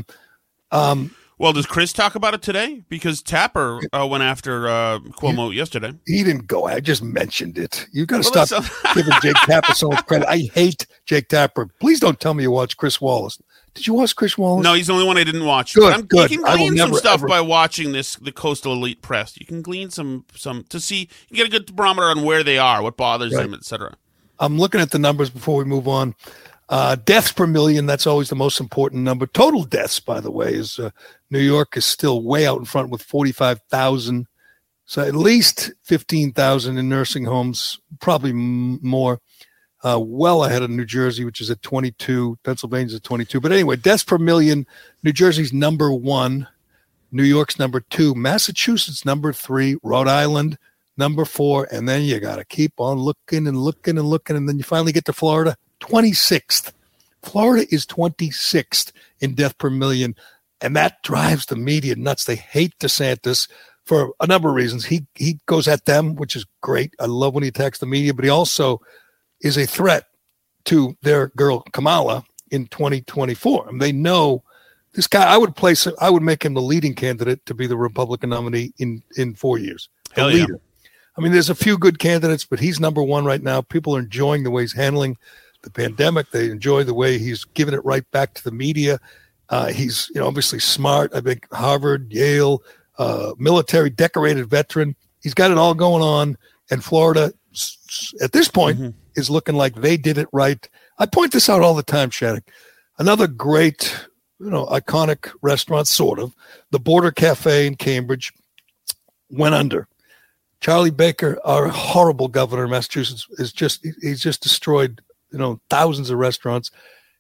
Well, does Chris talk about it today? Because Tapper went after Cuomo yesterday. He didn't go. I just mentioned it. You got to stop giving Jake Tapper so much credit. I hate Jake Tapper. Please don't tell me you watch Chris Wallace. Did you watch Chris Wallace? No, he's the only one I didn't watch. Good. You can glean some stuff by watching the Coastal Elite Press. You can glean some to see. You get a good barometer on where they are, what bothers them, etc. I'm looking at the numbers before we move on. Deaths per million, that's always the most important number. Total deaths, by the way, is New York is still way out in front with 45,000. So at least 15,000 in nursing homes, probably more. Well ahead of New Jersey, which is at 22. Pennsylvania's at 22. But anyway, deaths per million, New Jersey's number 1. New York's number 2. Massachusetts number 3. Rhode Island number 4. And then you got to keep on looking and looking and looking. And then you finally get to Florida. 26th. Florida is 26th in death per million, and that drives the media nuts. They hate DeSantis for a number of reasons. He goes at them, which is great. I love when he attacks the media, but he also is a threat to their girl Kamala in 2024. And they know this guy. I would make him the leading candidate to be the Republican nominee in 4 years. The leader. Yeah. I mean, there's a few good candidates, but he's number 1 right now. People are enjoying the way he's handling the pandemic. They enjoy the way he's giving it right back to the media. He's obviously smart. I think Harvard, Yale, military decorated veteran. He's got it all going on. And Florida, at this point, is looking like they did it right. I point this out all the time, Shattuck. Another great, iconic restaurant, sort of, the Border Cafe in Cambridge, went under. Charlie Baker, our horrible governor of Massachusetts, he's just destroyed thousands of restaurants.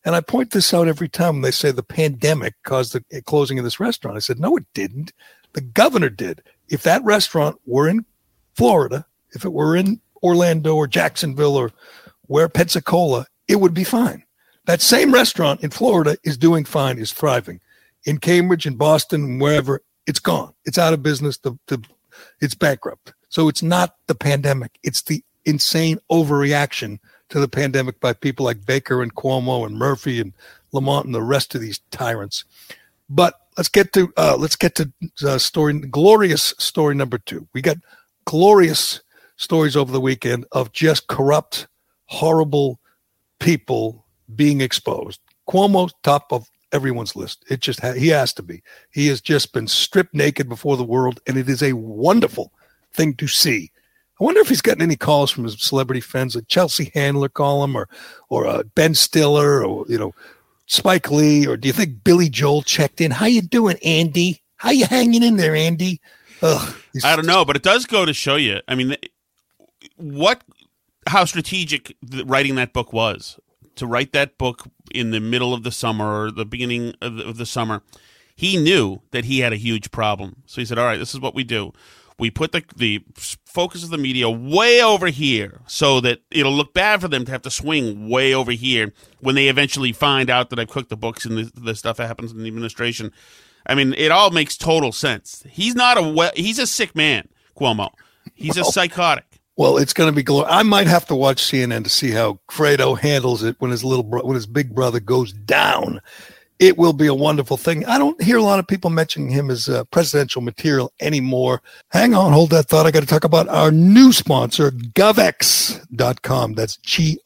And I point this out every time when they say the pandemic caused the closing of this restaurant. I said, no, it didn't. The governor did. If that restaurant were in Florida, if it were in Orlando or Jacksonville or where Pensacola, it would be fine. That same restaurant in Florida is doing fine, is thriving. In Cambridge, in Boston, wherever, it's gone. It's out of business. It's bankrupt. So it's not the pandemic. It's the insane overreaction to the pandemic by people like Baker and Cuomo and Murphy and Lamont and the rest of these tyrants. But let's get to glorious story number 2. We got glorious stories over the weekend of just corrupt, horrible people being exposed. Cuomo's top of everyone's list. He has to be. He has just been stripped naked before the world, and it is a wonderful thing to see. I wonder if he's gotten any calls from his celebrity friends, like Chelsea Handler call him, or Ben Stiller, or Spike Lee, or do you think Billy Joel checked in? How you doing, Andy? How you hanging in there, Andy? I don't know, but it does go to show you. I mean, how strategic writing that book was. To write that book in the middle of the summer or the beginning of the summer, he knew that he had a huge problem. So he said, all right, this is what we do. We put the focus of the media way over here so that it'll look bad for them to have to swing way over here when they eventually find out that I've cooked the books and the stuff that happens in the administration. I mean, it all makes total sense. He's a sick man, Cuomo. He's a psychotic. Well, it's going to be glorious. I might have to watch CNN to see how Fredo handles it when his big brother goes down. It will be a wonderful thing. I don't hear a lot of people mentioning him as presidential material anymore. Hang on, hold that thought. I got to talk about our new sponsor, GovX.com. That's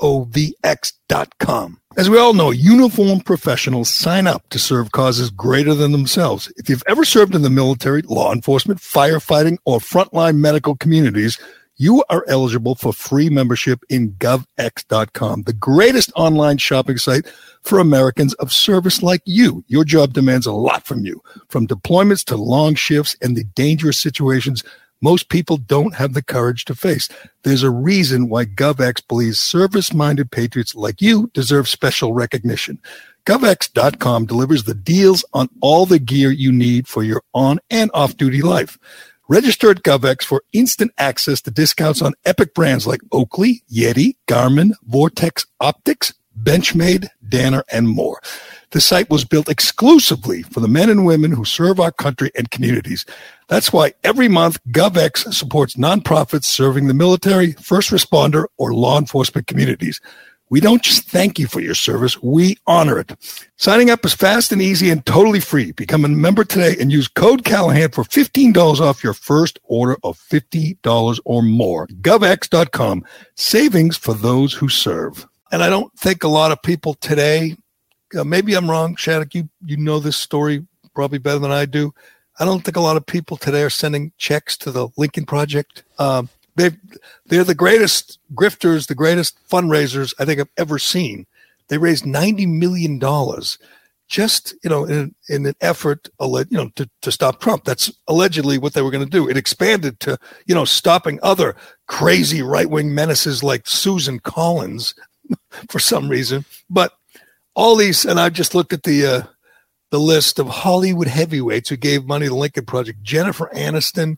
GOVX.com. As we all know, uniformed professionals sign up to serve causes greater than themselves. If you've ever served in the military, law enforcement, firefighting, or frontline medical communities, you are eligible for free membership in GovX.com, the greatest online shopping site for Americans of service like you. Your job demands a lot from you, from deployments to long shifts and the dangerous situations most people don't have the courage to face. There's a reason why GovX believes service-minded patriots like you deserve special recognition. GovX.com delivers the deals on all the gear you need for your on- and off-duty life. Register at GovX for instant access to discounts on epic brands like Oakley, Yeti, Garmin, Vortex Optics, Benchmade, Danner, and more. The site was built exclusively for the men and women who serve our country and communities. That's why every month GovX supports nonprofits serving the military, first responder, or law enforcement communities. We don't just thank you for your service, we honor it. Signing up is fast and easy and totally free. Become a member today and use code Callahan for $15 off your first order of $50 or more. GovX.com, savings for those who serve. And I don't think a lot of people today, maybe I'm wrong, Shattuck, you know this story probably better than I do. I don't think a lot of people today are sending checks to the Lincoln Project. They're the greatest grifters, the greatest fundraisers I think I've ever seen. They raised $90 million just, in an effort, to stop Trump. That's allegedly what they were going to do. It expanded to, stopping other crazy right-wing menaces like Susan Collins for some reason. But all these, and I just looked at the list of Hollywood heavyweights who gave money to the Lincoln Project. Jennifer Aniston,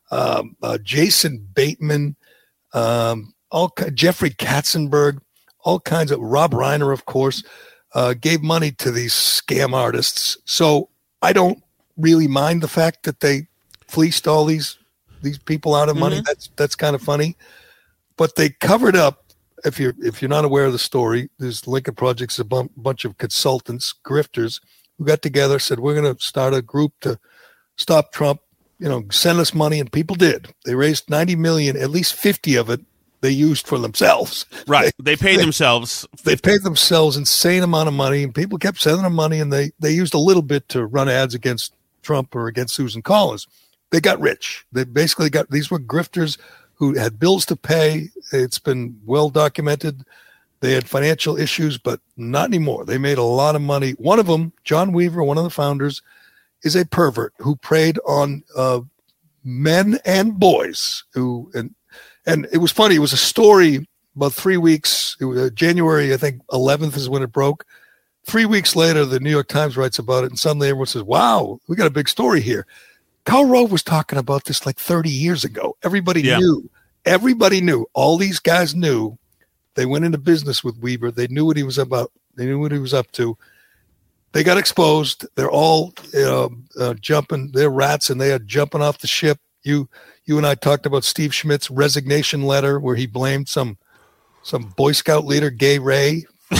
Jason Bateman, Jeffrey Katzenberg, all kinds of Rob Reiner, of course, gave money to these scam artists. So I don't really mind the fact that they fleeced all these people out of money. That's kind of funny, but they covered up. If you're not aware of the story, this Lincoln Project's a bunch of consultants, grifters, who got together, said, we're going to start a group to stop Trump. Send us money, and people did. They raised $90 million, at least 50 of it they used for themselves. Right. They paid themselves. They paid themselves insane amount of money, and people kept sending them money, and they used a little bit to run ads against Trump or against Susan Collins. They got rich. They basically these were grifters who had bills to pay. It's been well documented. They had financial issues, but not anymore. They made a lot of money. One of them, John Weaver, one of the founders, is a pervert who preyed on men and boys and it was funny. It was a story about 3 weeks. It was January, I think 11th is when it broke. 3 weeks later, the New York Times writes about it, and suddenly everyone says, wow, we got a big story here. Karl Rove was talking about this like 30 years ago. Everybody knew. Everybody knew. All these guys knew. They went into business with Weaver. They knew what he was about. They knew what he was up to. They got exposed. They're all jumping. They're rats, and they are jumping off the ship. You and I talked about Steve Schmidt's resignation letter where he blamed some Boy Scout leader, Gay Ray.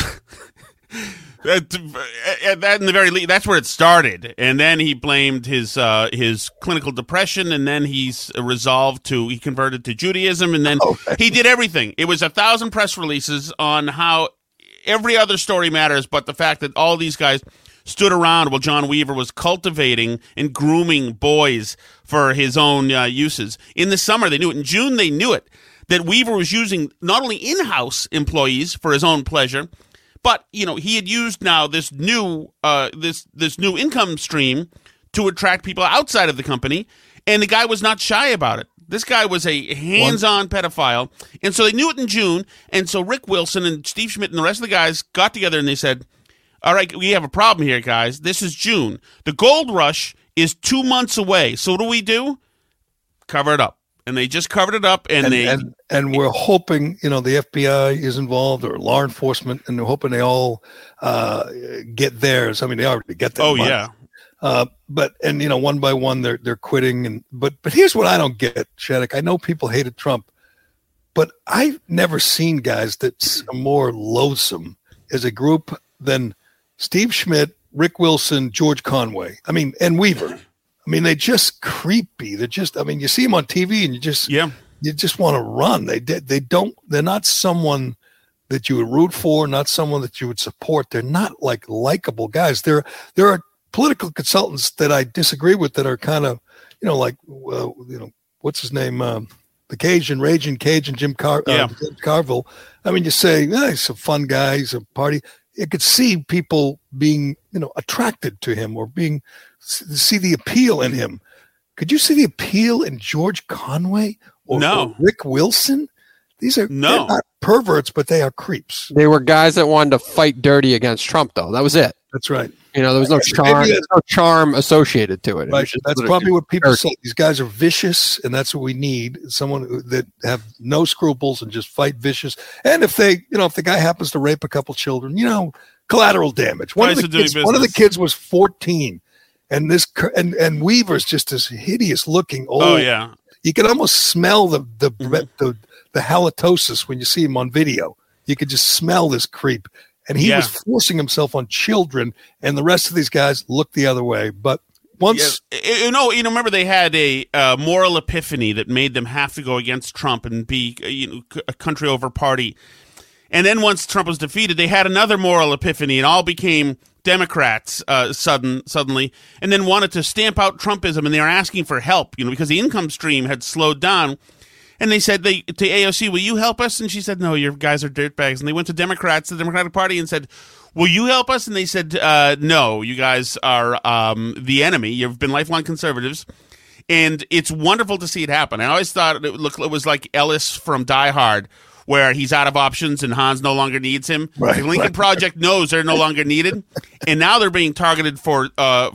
That in the very least, that's where it started, and then he blamed his clinical depression, and then he converted to Judaism, and then he did everything. It was 1,000 press releases on how every other story matters, but the fact that all these guys stood around while John Weaver was cultivating and grooming boys for his own uses. In the summer, they knew it. In June, they knew it, that Weaver was using not only in-house employees for his own pleasure, but he had used now this new this new income stream to attract people outside of the company, and the guy was not shy about it. This guy was a hands-on pedophile, and so they knew it in June, and so Rick Wilson and Steve Schmidt and the rest of the guys got together and they said, all right, we have a problem here, guys. This is June. The gold rush is 2 months away. So what do? Cover it up. And they just covered it up, and we're hoping, the FBI is involved or law enforcement, and we're hoping they all get theirs. I mean, they already get their money. Yeah. But one by one, they're quitting. But here's what I don't get, Shattuck. I know people hated Trump, but I've never seen guys that's more loathsome as a group than Steve Schmidt, Rick Wilson, George Conway. I mean, and Weaver. I mean, they're just creepy. They're just, you see them on TV and you just want to run. They're not someone that you would root for, not someone that you would support. They're not like likable guys. There are political consultants that I disagree with that are kind of, what's his name? The Raging Cajun, Jim Carville. I mean, you say, he's a fun guy. He's a party. You could see people being, attracted to him or see the appeal in him. Could you see the appeal in George Conway or Rick Wilson? They're not perverts, but they are creeps. They were guys that wanted to fight dirty against Trump, though. That was it. That's right. There was no charm associated to it. Right. That's probably what people say. These guys are vicious, and that's what we need. Someone that have no scruples and just fight vicious. And if the guy happens to rape a couple children, collateral damage. One of the kids was 14, and and Weaver's just this hideous looking old. Oh yeah. You can almost smell the halitosis when you see him on video. You could just smell this creep. And he was forcing himself on children, and the rest of these guys looked the other way. But once remember they had a moral epiphany that made them have to go against Trump and be a country over party. And then once Trump was defeated, they had another moral epiphany and all became Democrats suddenly, and then wanted to stamp out Trumpism, and they were asking for help, because the income stream had slowed down. And they said to AOC, will you help us? And she said, no, your guys are dirtbags. And they went to the Democratic Party, and said, will you help us? And they said, no, you guys are the enemy. You've been lifelong conservatives. And it's wonderful to see it happen. I always thought it was like Ellis from Die Hard, where he's out of options and Hans no longer needs him. Right, the Lincoln Project knows they're no longer needed. And now they're being targeted for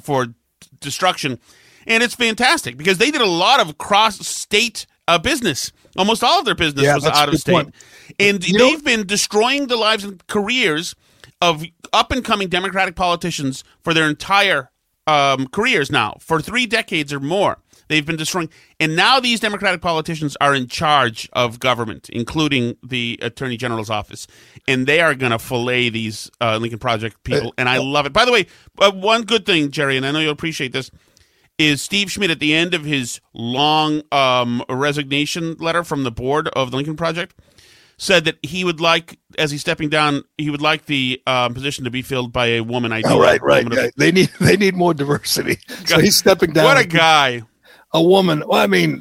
destruction. And it's fantastic because they did a lot of cross-state business. Almost all of their business was out of state. Point. And they've been destroying the lives and careers of up-and-coming Democratic politicians for their entire careers now. For 3 decades or more, they've been destroying. And now these Democratic politicians are in charge of government, including the Attorney General's office. And they are going to fillet these Lincoln Project people. And I love it. By the way, one good thing, Jerry, and I know you'll appreciate this, is Steve Schmidt at the end of his long resignation letter from the board of the Lincoln Project said that he would like, as he's stepping down, he would like the position to be filled by a woman. Right. They need more diversity. So he's stepping down. What a guy. A woman. Well, I mean,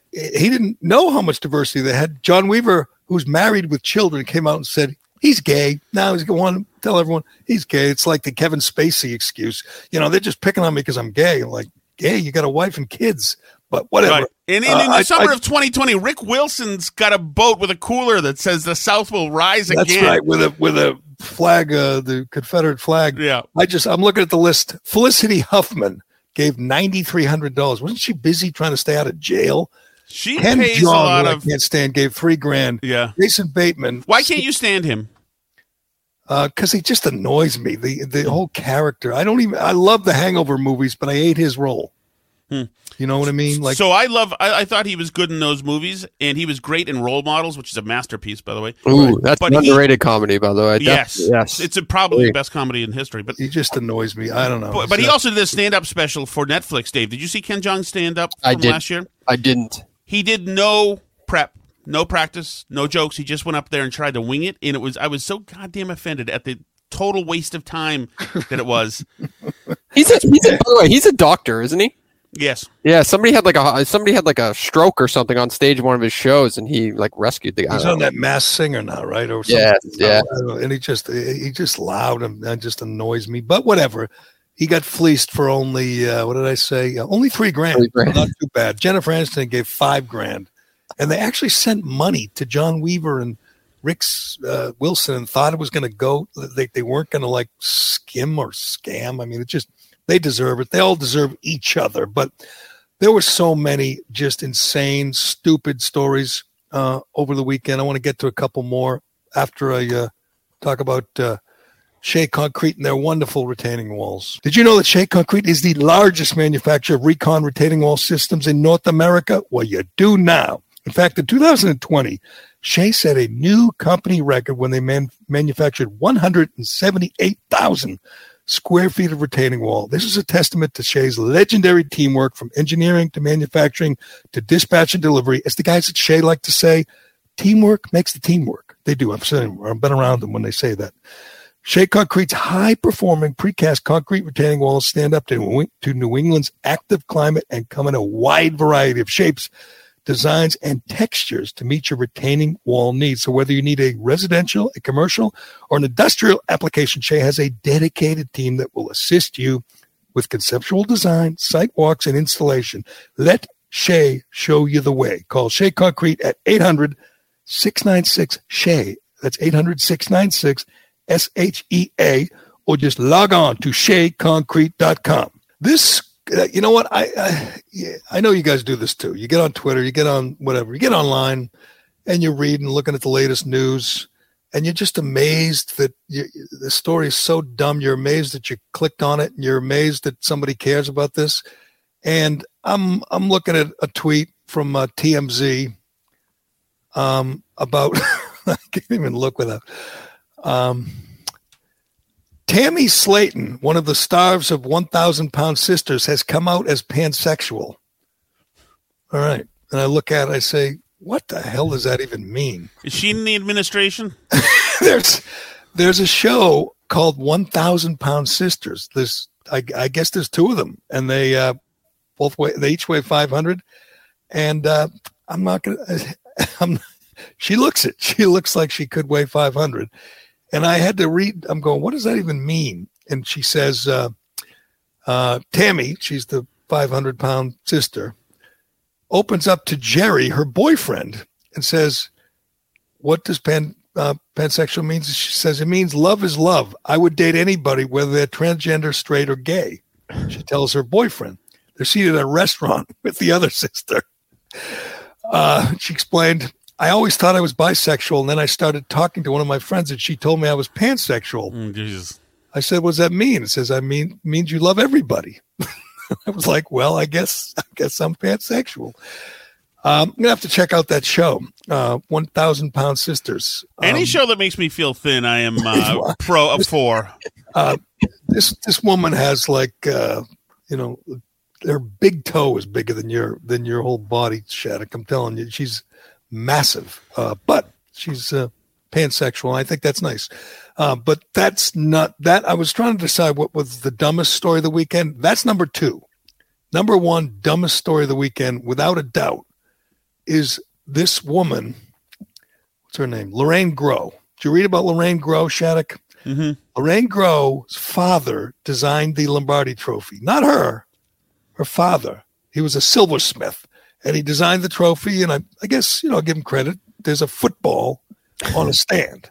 he didn't know how much diversity they had. John Weaver, who's married with children, came out and said, he's gay. Now he's going to tell everyone he's gay. It's like the Kevin Spacey excuse. They're just picking on me because I'm gay. I'm like, gay, you got a wife and kids, but whatever. Right. And in the summer of 2020, Rick Wilson's got a boat with a cooler that says the South will rise again. That's right, with a flag, the Confederate flag. Yeah. I'm looking at the list. Felicity Huffman gave $9,300. Wasn't she busy trying to stay out of jail? She Ken pays Jeong, a lot who of. I can't stand, gave $3,000. Yeah. Jason Bateman. Why can't you stand him? Because he just annoys me. The whole character. I love the Hangover movies, but I hate his role. You know what I mean? Like, so I thought he was good in those movies, and he was great in Role Models, which is a masterpiece, by the way. Ooh, that's an underrated comedy, by the way. Yes. Yes. It's probably the best comedy in history. But he just annoys me. I don't know. But he also did a stand-up special for Netflix, Dave. Did you see Ken Jeong stand-up from last year? I didn't. He did no prep, no practice, no jokes. He just went up there and tried to wing it, and I was so goddamn offended at the total waste of time that it was. By the way, he's a doctor, isn't he? Yes. Yeah. Somebody had like a stroke or something on stage in one of his shows, and he like rescued the guy. He's on that Masked Singer now, right? Or something. Yeah. And he just loud and just annoys me. But whatever. He got fleeced for only what did I say? Only $3,000. Not too bad. Jennifer Aniston gave $5,000, and they actually sent money to John Weaver and Rick Wilson and thought it was going to go. They weren't going to like skim or scam. I mean, they deserve it. They all deserve each other. But there were so many just insane, stupid stories over the weekend. I want to get to a couple more after I talk about Shea Concrete and their wonderful retaining walls. Did you know that Shea Concrete is the largest manufacturer of recon retaining wall systems in North America? Well, you do now. In fact, in 2020, Shea set a new company record when they manufactured 178,000 square feet of retaining wall. This is a testament to Shea's legendary teamwork from engineering to manufacturing to dispatch and delivery. As the guys at Shea like to say, teamwork makes the team work. They do. I've been around them when they say that. Shea Concrete's high-performing precast concrete retaining walls stand up to New England's active climate and come in a wide variety of shapes, designs, and textures to meet your retaining wall needs. So whether you need a residential, a commercial, or an industrial application, Shea has a dedicated team that will assist you with conceptual design, site walks, and installation. Let Shea show you the way. Call Shea Concrete at 800-696-SHEA. That's 800-696-SHEA, or just log on to SheaConcrete.com. This, you know what? I know you guys do this too. You get on Twitter, you get on whatever, you get online, and you read and looking at the latest news, and you're just amazed that the story is so dumb. You're amazed that you clicked on it, and you're amazed that somebody cares about this. And I'm looking at a tweet from TMZ about I can't even look without. Tammy Slayton, one of the stars of 1,000 Pound Sisters, has come out as pansexual. All right. And I look at it, I say, what the hell does that even mean? Is she in the administration? There's a show called 1,000 Pound Sisters. I guess there's two of them, and they each weigh 500. And I'm not going to, she looks it. She looks like she could weigh 500. And I had to read, I'm going, what does that even mean? And she says, Tammy, she's the 500-pound sister, opens up to Jerry, her boyfriend, and says, what does pansexual mean? She says, it means love is love. I would date anybody, whether they're transgender, straight, or gay. She tells her boyfriend. They're seated at a restaurant with the other sister. She explained, I always thought I was bisexual, and then I started talking to one of my friends, and she told me I was pansexual. Jesus. I said, what does that mean? It says, means you love everybody. I was like, well, I guess I'm pansexual. I'm going to have to check out that show, 1,000 Pound Sisters. Any show that makes me feel thin, I am for. This woman has like, her big toe is bigger than your whole body, Shattuck. I'm telling you, she's massive, but she's pansexual. And I think that's nice. But that's not that. I was trying to decide what was the dumbest story of the weekend. That's number 2. Number 1, dumbest story of the weekend, without a doubt, is this woman. What's her name? Lorraine Groh. Did you read about Lorraine Groh, Shattuck? Mm-hmm. Lorraine Groh's father designed the Lombardi Trophy. Not her father. He was a silversmith. And he designed the trophy, and I guess, I'll give him credit. There's a football on a stand.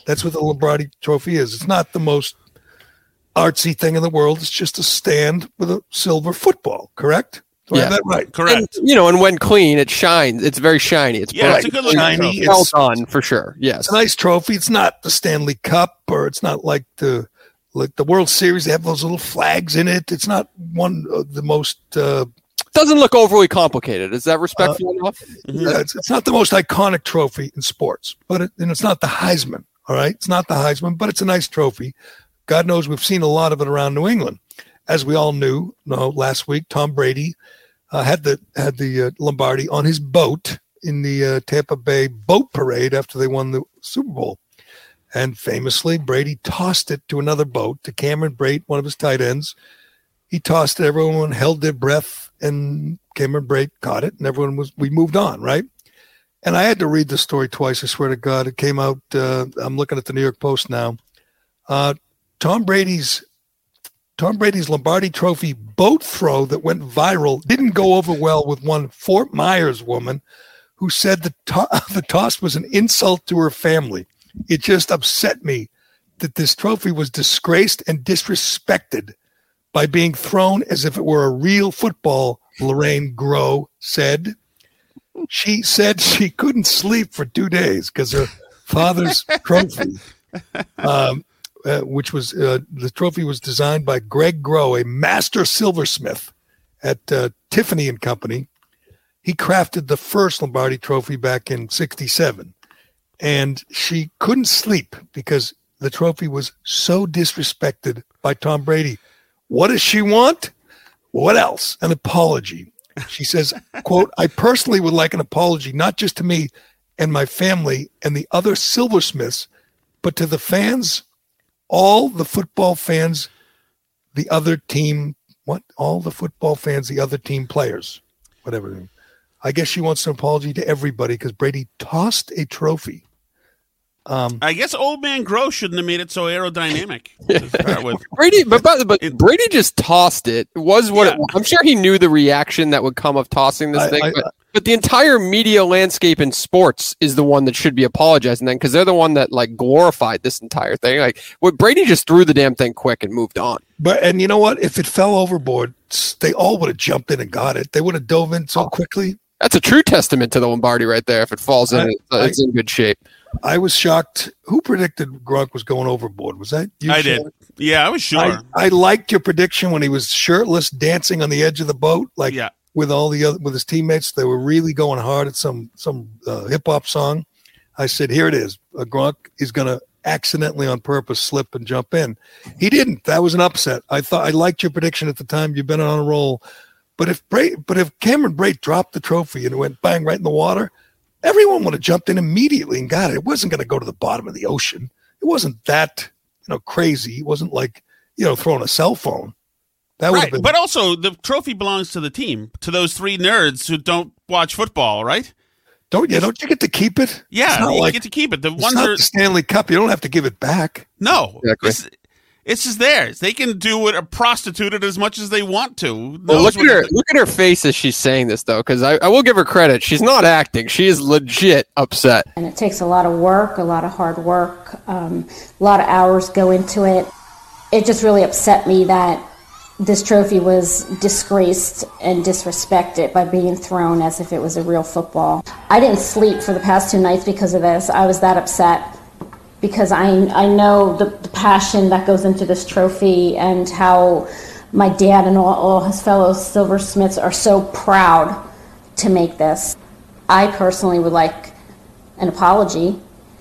That's what the Lombardi Trophy is. It's not the most artsy thing in the world. It's just a stand with a silver football, correct? Do I have that right? Correct. And, and when clean, it shines. It's very shiny. It's it's a good looking shiny. Well done, for sure. Yes. It's a nice trophy. It's not the Stanley Cup, or it's not like the World Series. They have those little flags in it. It's not one of the most... doesn't look overly complicated. Is that respectful enough? Yeah, it's not the most iconic trophy in sports, and it's not the Heisman. All right, it's not the Heisman, but it's a nice trophy. God knows we've seen a lot of it around New England, as we all knew. Last week, Tom Brady had the Lombardi on his boat in the Tampa Bay boat parade after they won the Super Bowl, and famously, Brady tossed it to another boat, to Cameron Brate, one of his tight ends. He tossed it. Everyone held their breath, and Cameron Brate caught it, and we moved on, right? And I had to read the story twice, I swear to God. It came out, I'm looking at the New York Post now. Tom Brady's Lombardi Trophy boat throw that went viral didn't go over well with one Fort Myers woman who said the toss was an insult to her family. It just upset me that this trophy was disgraced and disrespected by being thrown as if it were a real football, Lorraine Groh said. She said she couldn't sleep for 2 days because her father's trophy, which was the trophy was designed by Greg Groh, a master silversmith at Tiffany & Company. He crafted the first Lombardi Trophy back in '67, and she couldn't sleep because the trophy was so disrespected by Tom Brady. What does she want? What else? An apology. She says, quote, I personally would like an apology, not just to me and my family and the other silversmiths, but to the fans, all the football fans, the other team, all the football fans, the other team players, whatever. I guess she wants an apology to everybody because Brady tossed a trophy. I guess old man Groh shouldn't have made it so aerodynamic. Brady, but Brady just tossed it. It was what it was. I'm sure he knew the reaction that would come of tossing this thing. But the entire media landscape in sports is the one that should be apologizing then, because they're the one that glorified this entire thing. Brady just threw the damn thing quick and moved on. And you know what? If it fell overboard, they all would have jumped in and got it. They would have dove in so quickly. That's a true testament to the Lombardi right there. If it falls in, it's in good shape. I was shocked. Who predicted Gronk was going overboard? Was that you? I did. Yeah, I was sure. I liked your prediction when he was shirtless, dancing on the edge of the boat, with all with his teammates. They were really going hard at some hip hop song. I said, "Here it is. Gronk is going to accidentally, on purpose, slip and jump in." He didn't. That was an upset. I liked your prediction at the time. You've been on a roll. But if Cameron Brate dropped the trophy and it went bang right in the water, everyone would have jumped in immediately and got it. It wasn't going to go to the bottom of the ocean. It wasn't that crazy. It wasn't like throwing a cell phone. That would have been. But also the trophy belongs to the team, to those three nerds who don't watch football, right? Don't you get to keep it? Yeah, you get to keep it. It's not the Stanley Cup. You don't have to give it back. No, exactly. It's just theirs. They can do it, prostitute it as much as they want to. Well, look at her face as she's saying this, though, because I will give her credit. She's not acting. She is legit upset. And it takes a lot of work, a lot of hard work, a lot of hours go into it. It just really upset me that this trophy was disgraced and disrespected by being thrown as if it was a real football. I didn't sleep for the past 2 nights because of this. I was that upset. Because I know the passion that goes into this trophy and how my dad and all his fellow silversmiths are so proud to make this. I personally would like an apology,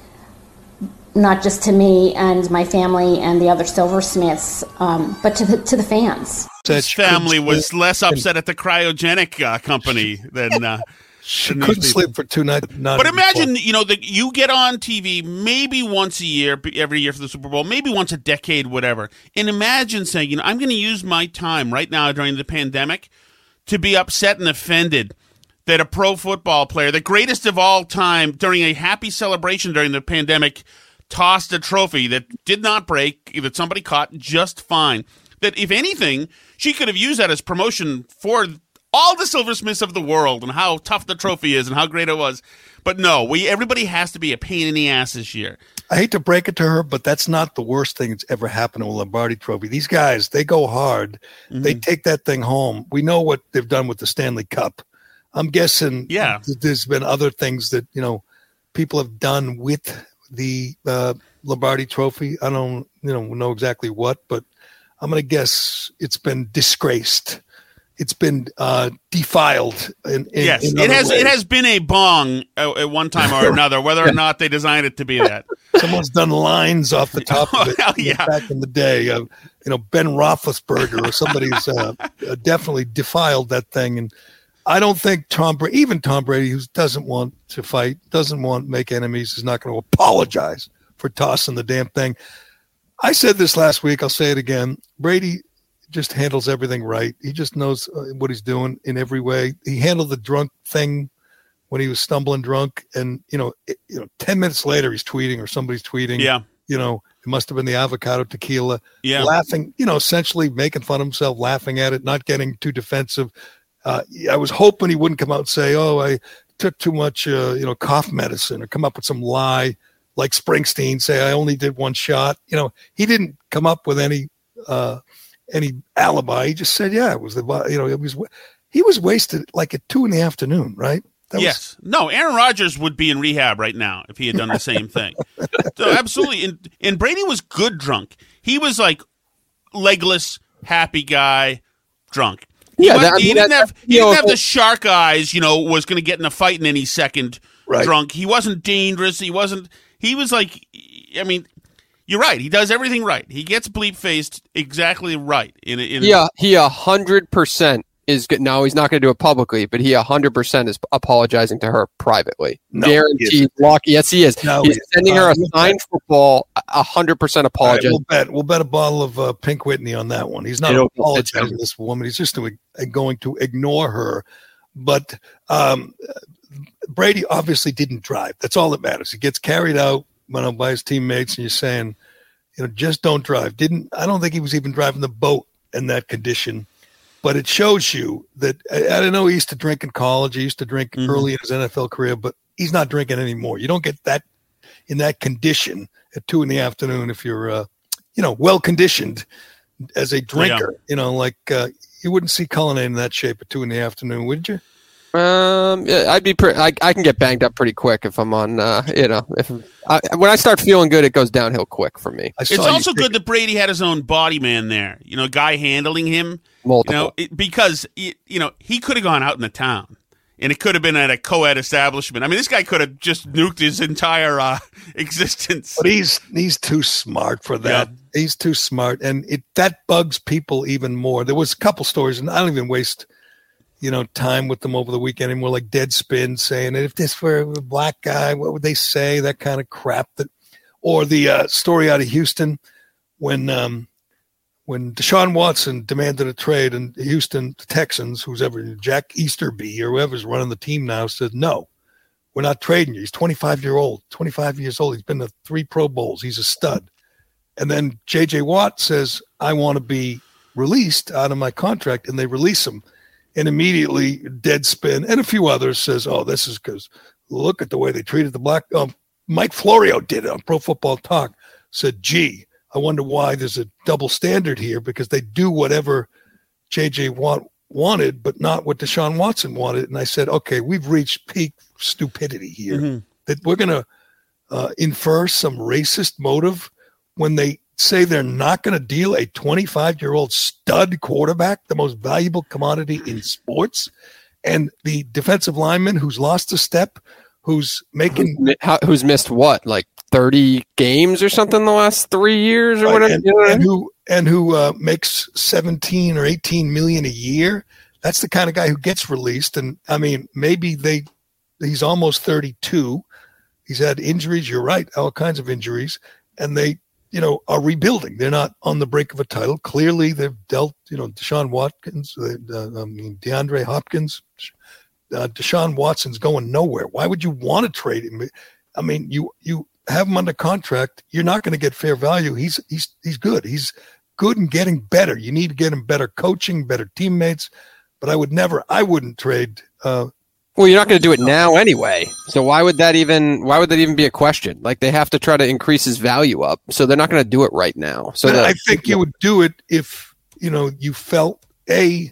not just to me and my family and the other silversmiths, but to the fans. His family was less upset at the cryogenic company than... She couldn't sleep for 2 nights. But imagine, you get on TV maybe once a year, every year for the Super Bowl, maybe once a decade, whatever. And imagine saying, I'm going to use my time right now during the pandemic to be upset and offended that a pro football player, the greatest of all time, during a happy celebration during the pandemic, tossed a trophy that did not break, that somebody caught just fine. That if anything, she could have used that as promotion for all the silversmiths of the world and how tough the trophy is and how great it was. But no, everybody has to be a pain in the ass this year. I hate to break it to her, but that's not the worst thing that's ever happened to a Lombardi Trophy. These guys, they go hard. Mm-hmm. They take that thing home. We know what they've done with the Stanley Cup. I'm guessing there's been other things that, people have done with the Lombardi Trophy. I don't know exactly what, but I'm going to guess it's been disgraced. It's been defiled. Yes, it has been a bong at one time or another, whether or not they designed it to be that. Someone's done lines off the top of it back in the day. Ben Roethlisberger or somebody's definitely defiled that thing. And I don't think Tom Brady, who doesn't want to fight, doesn't want to make enemies, is not going to apologize for tossing the damn thing. I said this last week. I'll say it again. Brady just handles everything right. He just knows what he's doing in every way. He handled the drunk thing when he was stumbling drunk, and 10 minutes later he's tweeting or somebody's tweeting. Yeah, it must have been the avocado tequila. Yeah, laughing. Essentially making fun of himself, laughing at it, not getting too defensive. I was hoping he wouldn't come out and say, "Oh, I took too much, cough medicine," or come up with some lie like Springsteen, say, "I only did one shot." He didn't come up with any alibi. He just said, "Yeah, it was he was wasted like at 2 p.m, right?" No, Aaron Rodgers would be in rehab right now if he had done the same thing. So absolutely, and Brady was good drunk. He was like legless, happy guy, drunk. He didn't have the shark eyes. Was going to get in a fight in any second. Right. Drunk. He wasn't dangerous. He was like, you're right. He does everything right. He gets bleep-faced exactly right. He 100% is good. Now, he's not going to do it publicly, but he 100% is apologizing to her privately. No, guaranteed. Yes, he is. No, he's sending her a signed football, 100% apologizing. Right, we'll bet a bottle of Pink Whitney on that one. He's not apologizing to this woman. He's just going to ignore her. But Brady obviously didn't drive. That's all that matters. He gets carried out by his teammates, and you're saying, just don't drive. I don't think he was even driving the boat in that condition. But it shows you that I don't know. He used to drink in college. He used to drink early in his NFL career, but he's not drinking anymore. You don't get that in that condition at 2 p.m. if you're, well conditioned as a drinker. Yeah. You wouldn't see Cullinane in that shape at 2 p.m, would you? I'd be I can get banged up pretty quick if I'm on, when I start feeling good, it goes downhill quick for me. It's also good that Brady had his own body man there, guy handling him, because he could have gone out in the town and it could have been at a co-ed establishment. I mean, this guy could have just nuked his entire existence. But he's too smart for that. Yeah. He's too smart. And that bugs people even more. There was a couple stories, and I don't even waste time with them over the weekend anymore, like Deadspin saying that if this were a black guy, what would they say? That kind of crap. Or the story out of Houston when Deshaun Watson demanded a trade, and Houston, the Texans, Jack Easterby or whoever's running the team now, said, "No, we're not trading you." He's 25 years old. He's been to 3 Pro Bowls. He's a stud. And then J.J. Watt says, "I want to be released out of my contract," and they release him. And immediately Deadspin and a few others says, "Oh, this is because look at the way they treated the black." Mike Florio did it on Pro Football Talk. Said, "Gee, I wonder why there's a double standard here, because they do whatever J.J. Watt wanted, but not what Deshaun Watson wanted." And I said, "Okay, we've reached peak stupidity here. That we're going to infer some racist motive when they say they're not going to deal a 25-year-old stud quarterback, the most valuable commodity in sports, and the defensive lineman who's lost a step, who's missed what, like 30 games or something the last 3 years or whatever, and who makes 17 or 18 million a year. That's the kind of guy who gets released. And I mean, maybe he's almost 32. He's had injuries. You're right, all kinds of injuries, and they are rebuilding. They're not on the brink of a title. Clearly, they've dealt, Deshaun Watkins, DeAndre Hopkins. Deshaun Watson's going nowhere. Why would you want to trade him? I mean, you have him under contract. You're not going to get fair value. He's good. He's good and getting better. You need to get him better coaching, better teammates. But I wouldn't trade. Well, you're not going to do it now anyway. So why would that even be a question? Like, they have to try to increase his value up. So they're not going to do it right now. So I think you would do it if, you felt that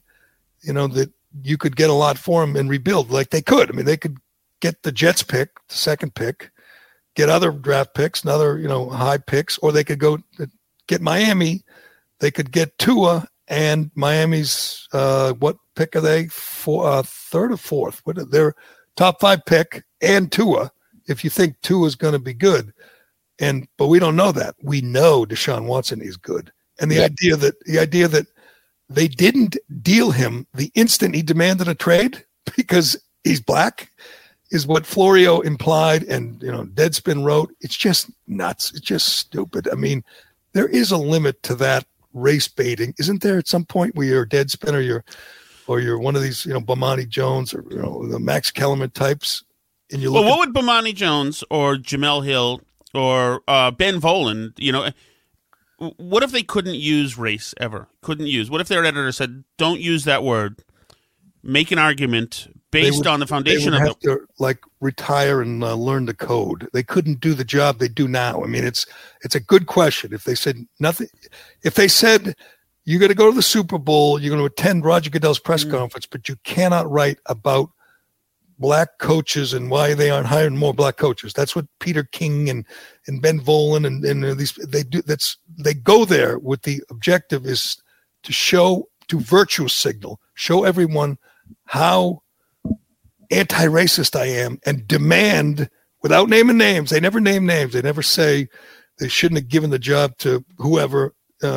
you could get a lot for him and rebuild like they could. I mean, they could get the Jets pick, the second pick, get other draft picks, another, high picks, or they could go get Miami. They could get Tua and Miami's, what pick are they? Third or fourth? What their top 5 pick and Tua, if you think Tua is going to be good. But we don't know that. We know Deshaun Watson is good. And the idea that they didn't deal him the instant he demanded a trade because he's black is what Florio implied and Deadspin wrote. It's just nuts. It's just stupid. I mean, there is a limit to that race baiting, isn't there? At some point where you're Deadspin or you're one of these, Bomani Jones or the Max Kellerman types, and you look. Well, what would Bomani Jones or Jamel Hill or Ben Volen, what if they couldn't use race ever? What if their editor said, "Don't use that word. Make an argument based on the foundation they would of have to retire and learn the code." They couldn't do the job they do now. I mean, it's a good question. If they said nothing, if they said you're going to go to the Super Bowl, you're going to attend Roger Goodell's press conference, but you cannot write about black coaches and why they aren't hiring more black coaches. That's what Peter King and Ben Volen and these they do. They go there with the objective is to virtue signal, show everyone how anti-racist I am, and demand without naming names. They never name names. They never say they shouldn't have given the job to whoever.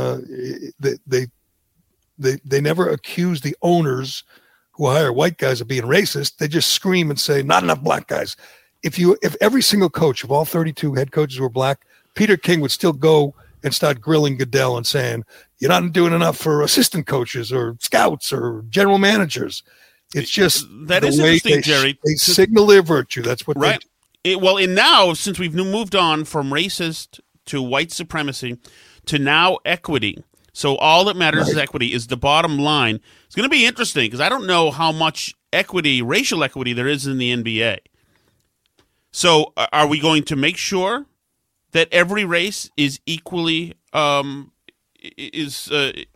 They never accuse the owners who hire white guys of being racist. They just scream and say, not enough black guys. If every single coach of all 32 head coaches were black, Peter King would still go and start grilling Goodell and saying, you're not doing enough for assistant coaches or scouts or general managers. It's just that is interesting, Jerry. They signal their virtue. That's what right. And now, since we've moved on from racist to white supremacy to now equity, so all that matters is equity, is the bottom line. It's going to be interesting because I don't know how much racial equity there is in the NBA. So are we going to make sure that every race is equally represented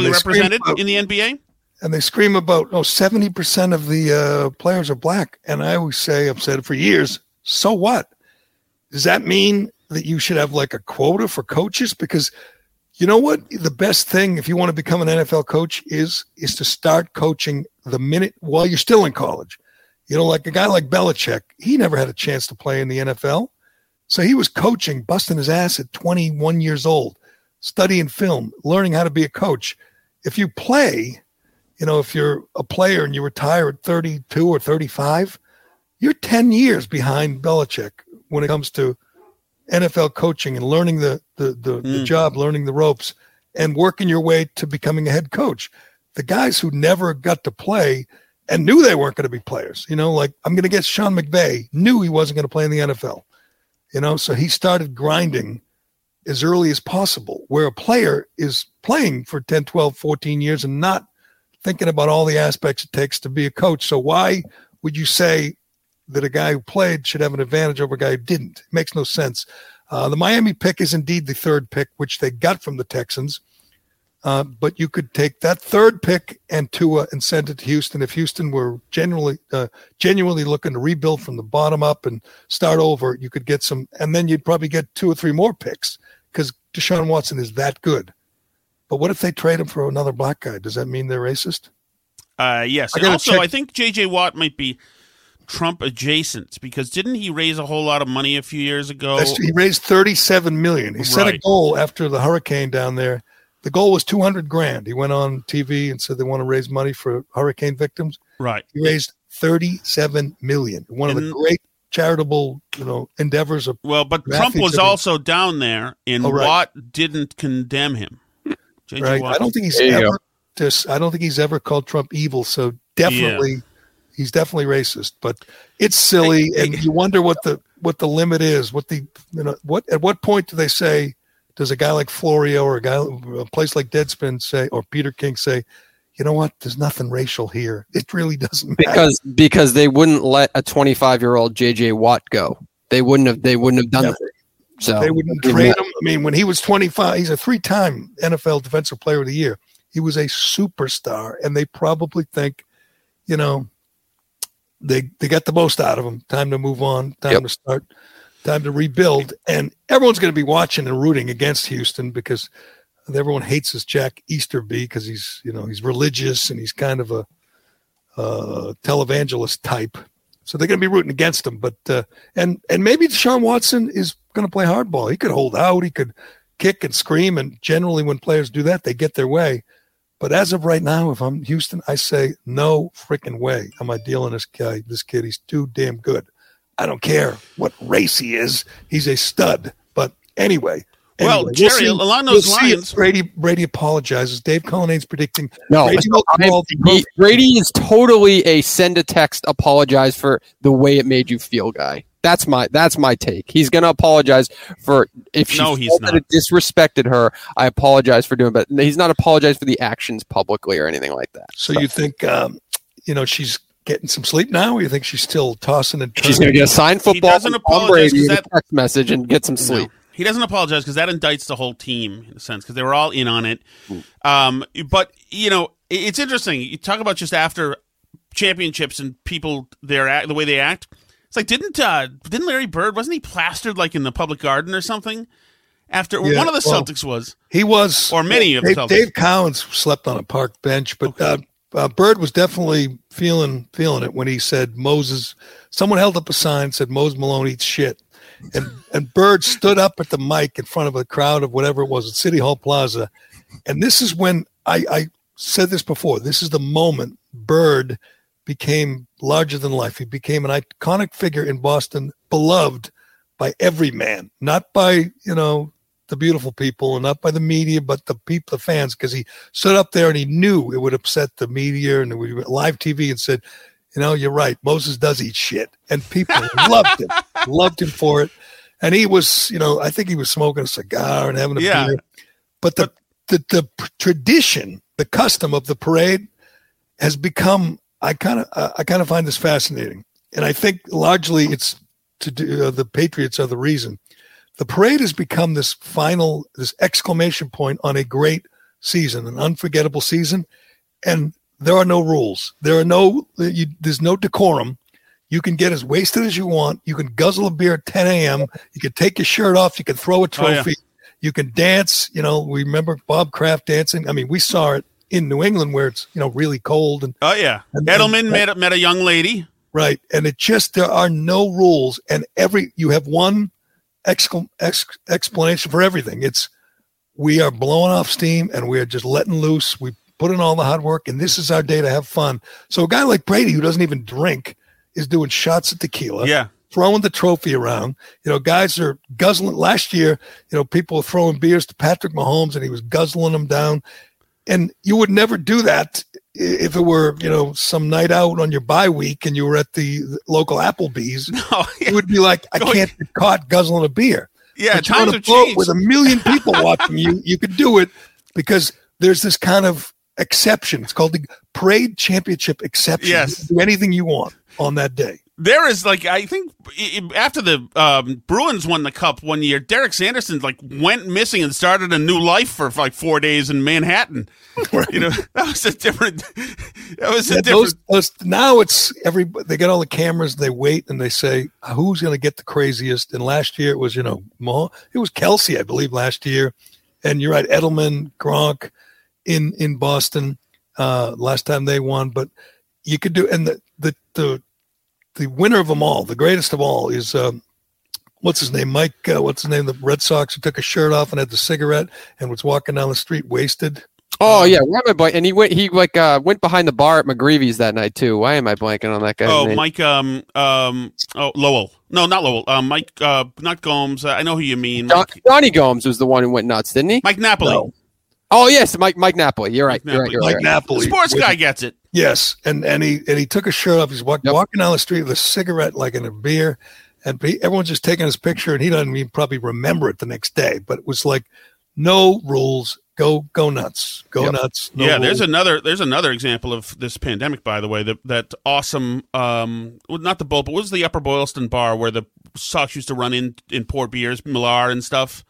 in the NBA? And they scream about 70% of the players are black. And I always say, I've said it for years, so what? Does that mean that you should have like a quota for coaches? Because you know what? The best thing if you want to become an NFL coach is to start coaching the minute while you're still in college. Like a guy like Belichick, he never had a chance to play in the NFL. So he was coaching, busting his ass at 21 years old, studying film, learning how to be a coach. If you play, if you're a player and you retire at 32 or 35, you're 10 years behind Belichick when it comes to NFL coaching and learning the job, learning the ropes, and working your way to becoming a head coach. The guys who never got to play and knew they weren't going to be players, like I'm going to get Sean McVay, knew he wasn't going to play in the NFL, so he started grinding as early as possible, where a player is playing for 10, 12, 14 years and not thinking about all the aspects it takes to be a coach. So why would you say that a guy who played should have an advantage over a guy who didn't? It makes no sense. The Miami pick is indeed the third pick, which they got from the Texans. But you could take that third pick and Tua and send it to Houston. If Houston were genuinely looking to rebuild from the bottom up and start over, you could get some, and then you'd probably get 2 or 3 more picks because Deshaun Watson is that good. But what if they trade him for another black guy? Does that mean they're racist? Yes. Also, I think J.J. Watt might be Trump adjacent because didn't he raise a whole lot of money a few years ago? He raised $37 million. He set a goal after the hurricane down there. The goal was $200,000. He went on TV and said they want to raise money for hurricane victims. Right. He raised $37 million. One of the great charitable, endeavors of. Well, but Trump was also down there, and Watt didn't condemn him. Right. I don't think he's ever called Trump evil. So definitely, he's definitely racist. But it's silly, and you wonder what the limit is. At what point do they say? Does a guy like Florio or a place like Deadspin say, or Peter King say, you know what? There's nothing racial here. It really doesn't matter. Because they wouldn't let a 25-year-old J.J. Watt go. They wouldn't have done that. So they wouldn't trade him. I mean, when he was 25, he's a 3-time NFL Defensive Player of the Year. He was a superstar, and they probably think, you know, they got the most out of him. Time to move on. Time to start. Time to rebuild. And everyone's going to be watching and rooting against Houston because everyone hates this Jack Easterby because he's religious and he's kind of a televangelist type. So they're going to be rooting against him. But and maybe Deshaun Watson is going to play hardball. He could hold out. He could kick and scream. And generally when players do that, they get their way. But as of right now, if I'm Houston, I say no freaking way am I dealing this kid. He's too damn good. I don't care what race he is. He's a stud. But anyway. Well, Jerry, along those lines, Brady apologizes. Dave Cullinane's predicting. No, Brady is totally a send a text apologize for the way it made you feel guy. That's my take. He's going to apologize for if she disrespected her. I apologize for doing, but he's not apologized for the actions publicly or anything like that. So you think she's getting some sleep now, or you think she's still tossing and turning? She's going to get a signed football. He doesn't apologize because that text message and get some sleep. No. He doesn't apologize because that indicts the whole team in a sense because they were all in on it. But, it's interesting. You talk about just after championships and people, the way they act. It's like, didn't Larry Bird, wasn't he plastered like in the public garden or something? After one of the Celtics was. He was. Or many of the Celtics. Dave Cowens slept on a park bench, but Bird was definitely feeling it when he said someone held up a sign said Moses Malone eats shit. And Bird stood up at the mic in front of a crowd of whatever it was at City Hall Plaza. And this is when I said this before. This is the moment Bird became larger than life. He became an iconic figure in Boston, beloved by every man, not by, the beautiful people and not by the media, but the people, the fans, because he stood up there and he knew it would upset the media and it would be live TV and said, you're right. Moses does eat shit. And people loved him for it. And he was, I think he was smoking a cigar and having a beer. But the tradition, the custom of the parade has become, I kind of find this fascinating. And I think largely it's to do, the Patriots are the reason. The parade has become this exclamation point on a great season, an unforgettable season. And there are no rules. There's no decorum. You can get as wasted as you want. You can guzzle a beer at 10 a.m. You can take your shirt off. You can throw a trophy. You can dance. We remember Bob Kraft dancing. I mean, we saw it in New England where it's, really cold. And Edelman met a young lady. Right. And there are no rules. And you have one explanation for everything. It's we are blowing off steam and we are just letting loose. We put in all the hard work, and this is our day to have fun. So a guy like Brady, who doesn't even drink, is doing shots of tequila, throwing the trophy around. Guys are guzzling. Last year, people were throwing beers to Patrick Mahomes, and he was guzzling them down. And you would never do that if it were, some night out on your bye week and you were at the local Applebee's. No, you would be like, I can't get caught guzzling a beer. Yeah, but times have changed. With 1 million people watching you could do it because there's this kind of exception. It's called the Parade Championship exception. Yes. You can do anything you want on that day. There is I think after the Bruins won the cup one year, Derek Sanderson went missing and started a new life for 4 days in Manhattan. Right. That was a different. Now it's they get all the cameras. They wait and they say who's going to get the craziest. And last year it was it was Kelsey, I believe, last year. And you're right, Edelman, Gronk in Boston last time they won. But you could do and the winner of them all, the greatest of all, is what's his name? Mike. What's his name? The Red Sox who took his shirt off and had the cigarette and was walking down the street wasted. Oh yeah, why am I blanking? And he went behind the bar at McGreevy's that night too. Why am I blanking on that guy? Oh, name? Mike. Lowell. No, not Lowell. Mike. Not Gomes. I know who you mean. Johnny Gomes was the one who went nuts, didn't he? Mike Napoli. No. Oh yes, Mike Napoli. You're right. Mike Napoli. Sports guy gets it. Yes, and he took his shirt off. He's walking down the street with a cigarette, like in a beer, and everyone's just taking his picture, and he doesn't even probably remember it the next day. But it was like no rules. Go nuts. Go nuts. No yeah, rules. there's another example of this pandemic, by the way, that awesome, not the Bowl, but what was the Upper Boylston bar where the Sox used to run in pour beers, Millar and stuff?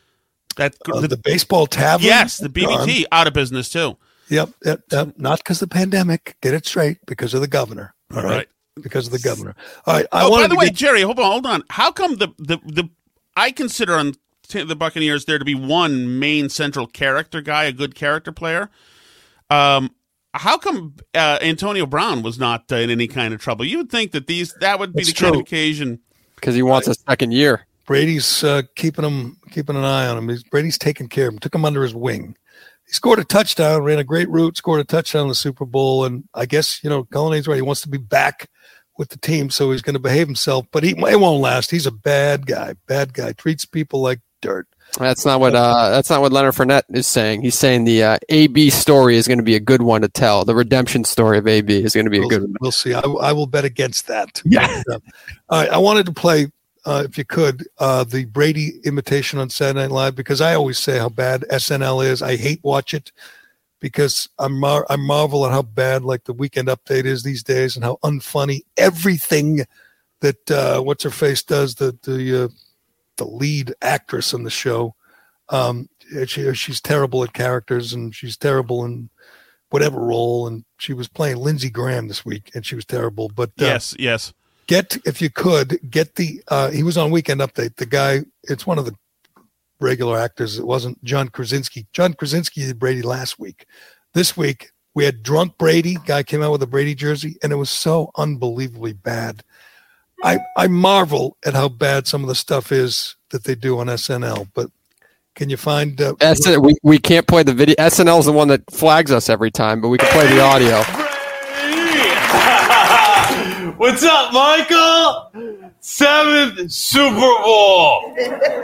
The baseball tavern? Yes, the BBT, out of business too. Yep. Not because of the pandemic. Get it straight. Because of the governor. All right. Because of the governor. All right. By the way, Jerry, hold on. How come I consider on the Buccaneers there to be one main central character guy, a good character player? How come Antonio Brown was not in any kind of trouble? You would think that that would be kind of occasion. Because he wants a second year. Brady's keeping an eye on him. Brady's taking care of him, took him under his wing. He scored a touchdown, ran a great route, scored a touchdown in the Super Bowl. And I guess, Cullinan's right. He wants to be back with the team, so he's going to behave himself. But it won't last. He's a bad guy. Treats people like dirt. That's not what Leonard Fournette is saying. He's saying the AB story is going to be a good one to tell. The redemption story of AB is going to be a good one. We'll see. I will bet against that. Yeah. All right. I wanted to play, if you could, the Brady imitation on Saturday Night Live, because I always say how bad SNL is. I hate watch it because I marvel at how bad like the Weekend Update is these days and how unfunny everything that what's her face does, the lead actress on the show. She's terrible at characters and she's terrible in whatever role. And she was playing Lindsey Graham this week and she was terrible. But yes. If you could get he was on Weekend Update. The guy, it's one of the regular actors. It wasn't John Krasinski. John Krasinski did Brady last week. This week we had Drunk Brady. Guy came out with a Brady jersey and it was so unbelievably bad. I marvel at how bad some of the stuff is that they do on SNL, but can you find we can't play the video. SNL is the one that flags us every time, but we can play the audio. What's up, Michael? 7th Super Bowl.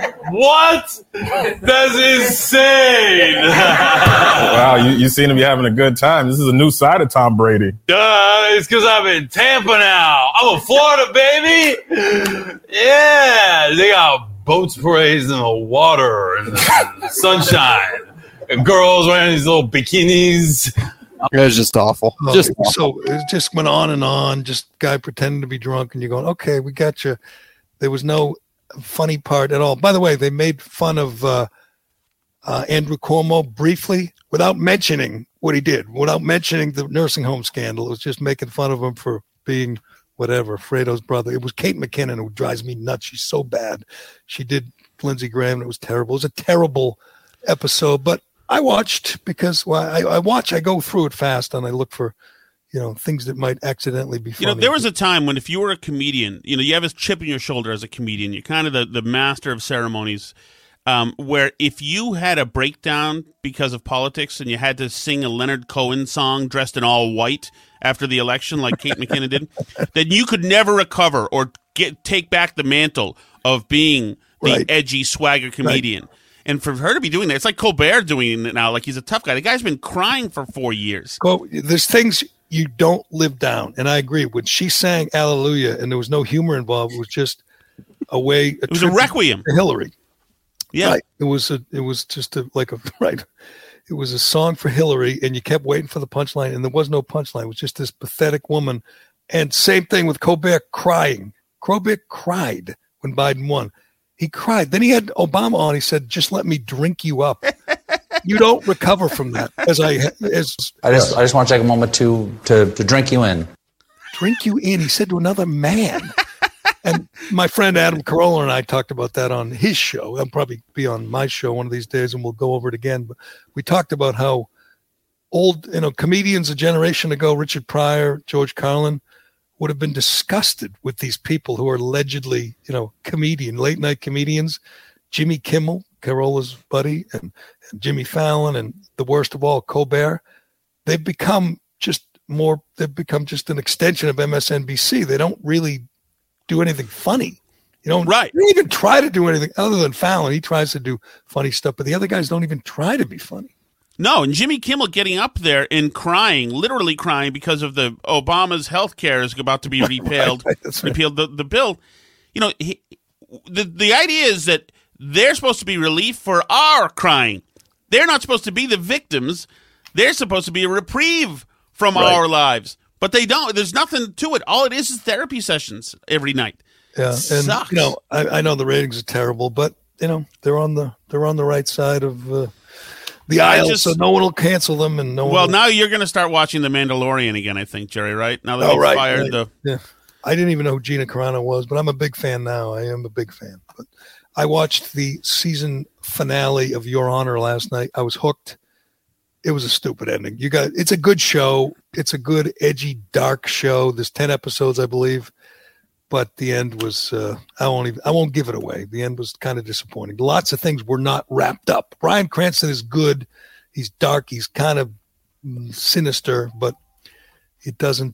What? That's insane. Wow, you seem to be having a good time. This is a new side of Tom Brady. It's because I'm in Tampa now. I'm in Florida, baby. Yeah, they got boats parades in the water and the sunshine. And girls wearing these little bikinis. It was just awful. So it just went on and on. Just guy pretending to be drunk, and you're going, "Okay, we got you." There was no funny part at all. By the way, they made fun of Andrew Cuomo briefly, without mentioning what he did, without mentioning the nursing home scandal. It was just making fun of him for being whatever, Fredo's brother. It was Kate McKinnon who drives me nuts. She's so bad. She did Lindsey Graham, and it was terrible. It was a terrible episode, but I watched because I go through it fast and I look for, things that might accidentally be funny. There was a time when if you were a comedian, you have a chip on your shoulder as a comedian. You're kind of the master of ceremonies, where if you had a breakdown because of politics and you had to sing a Leonard Cohen song dressed in all white after the election like Kate McKinnon did, then you could never recover or take back the mantle of being the edgy swagger comedian. Right. And for her to be doing that, it's like Colbert doing it now, like he's a tough guy. The guy's been crying for 4 years. There's things you don't live down, and I agree. When she sang Hallelujah and there was no humor involved, it was just it was a requiem for Hillary. Yeah, right. It was just right. It was a song for Hillary, and you kept waiting for the punchline, and there was no punchline. It was just this pathetic woman. And same thing with Colbert crying. Colbert cried when Biden won. He cried. Then he had Obama on. He said, "Just let me drink you up." You don't recover from that. I just want to take a moment to drink you in. Drink you in. He said to another man. And my friend Adam Carolla and I talked about that on his show. I'll probably be on my show one of these days, and we'll go over it again. But we talked about how old, comedians a generation ago, Richard Pryor, George Carlin, would have been disgusted with these people who are allegedly, late night comedians, Jimmy Kimmel, Carolla's buddy, and Jimmy Fallon, and the worst of all, Colbert. They've become just an extension of MSNBC. They don't really do anything funny. They don't even try to do anything other than Fallon. He tries to do funny stuff, but the other guys don't even try to be funny. No, and Jimmy Kimmel getting up there and crying, literally crying because of the Obama's health care is about to be repealed. Repealed the bill. The idea is that they're supposed to be relief for our crying. They're not supposed to be the victims. They're supposed to be a reprieve from our lives. But they don't. There's nothing to it. All it is therapy sessions every night. Yeah, and sucks. I know the ratings are terrible, but they're on the right side of the aisle, so no one will cancel them, and now you're going to start watching The Mandalorian again, I think, Jerry. Right now that they fired the. Yeah. I didn't even know who Gina Carano was, but I'm a big fan now. I am a big fan. But I watched the season finale of Your Honor last night. I was hooked. It was a stupid ending. It's a good show. It's a good, edgy, dark show. There's 10 episodes, I believe. But the end was, I won't give it away. The end was kind of disappointing. Lots of things were not wrapped up. Bryan Cranston is good. He's dark. He's kind of sinister, but it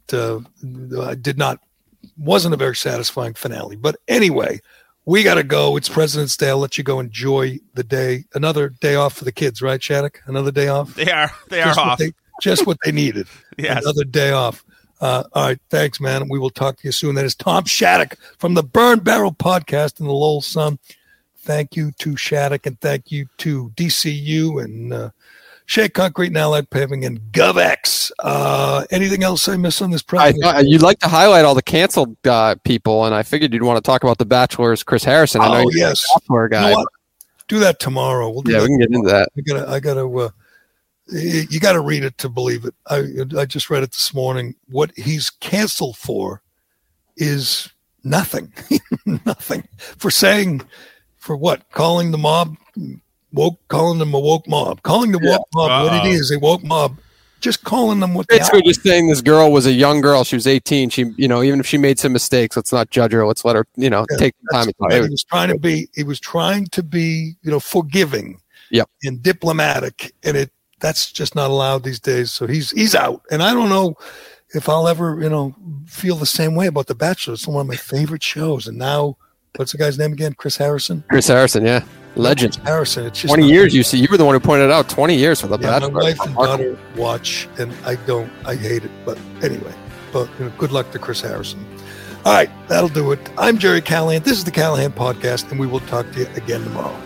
wasn't a very satisfying finale. But anyway, we got to go. It's President's Day. I'll let you go enjoy the day. Another day off for the kids, right, Shattuck? Another day off? They are off. Just what they needed. Yes. Another day off. All right. Thanks, man. We will talk to you soon. That is Tom Shattuck from the Burn Barrel Podcast and the Lowell Sun. Thank you to Shattuck, and thank you to DCU and Shea Concrete and Allied Paving and GovX. Anything else I missed on this president? I thought you'd like to highlight all the canceled people, and I figured you'd want to talk about The Bachelor's Chris Harrison. I know you're a Bachelor guy. You know what? Do that tomorrow. We can get into that. I gotta. You got to read it to believe it. I just read it this morning. What he's canceled for is nothing. Nothing. For what? Calling the mob calling them a woke mob. Calling the woke mob what it is, a woke mob. Just calling them what they are. Basically just saying this girl was a young girl. She was 18. She, even if she made some mistakes, let's not judge her. Let's let her, take the time. He was trying to be, forgiving and diplomatic, and that's just not allowed these days. So he's out. And I don't know if I'll ever, feel the same way about The Bachelor. It's one of my favorite shows. And now, what's the guy's name again? Chris Harrison? Chris Harrison, yeah. Legend. Harrison. It's just 20 years. You were the one who pointed out 20 years for The Bachelor. My wife and daughter watch, and I hate it. But anyway, good luck to Chris Harrison. All right, that'll do it. I'm Jerry Callahan. This is the Callahan Podcast, and we will talk to you again tomorrow.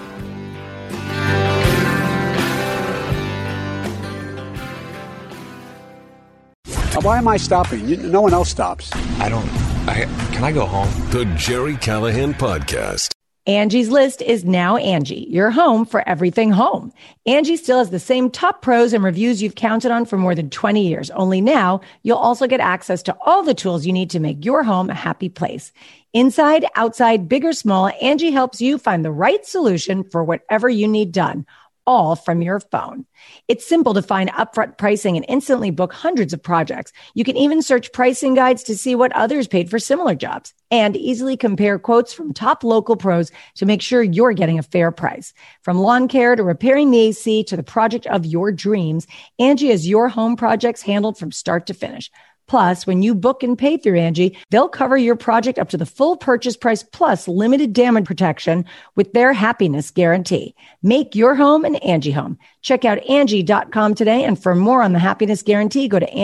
Why am I stopping? No one else stops. Can I go home? The Jerry Callahan Podcast. Angie's List is now Angie, your home for everything home. Angie still has the same top pros and reviews you've counted on for more than 20 years. Only now, you'll also get access to all the tools you need to make your home a happy place. Inside, outside, big or small, Angie helps you find the right solution for whatever you need done, all from your phone. It's simple to find upfront pricing and instantly book hundreds of projects. You can even search pricing guides to see what others paid for similar jobs and easily compare quotes from top local pros to make sure you're getting a fair price. From lawn care to repairing the AC to the project of your dreams, Angie has your home projects handled from start to finish. Plus, when you book and pay through Angie, they'll cover your project up to the full purchase price plus limited damage protection with their happiness guarantee. Make your home an Angie home. Check out Angie.com today. And for more on the happiness guarantee, go to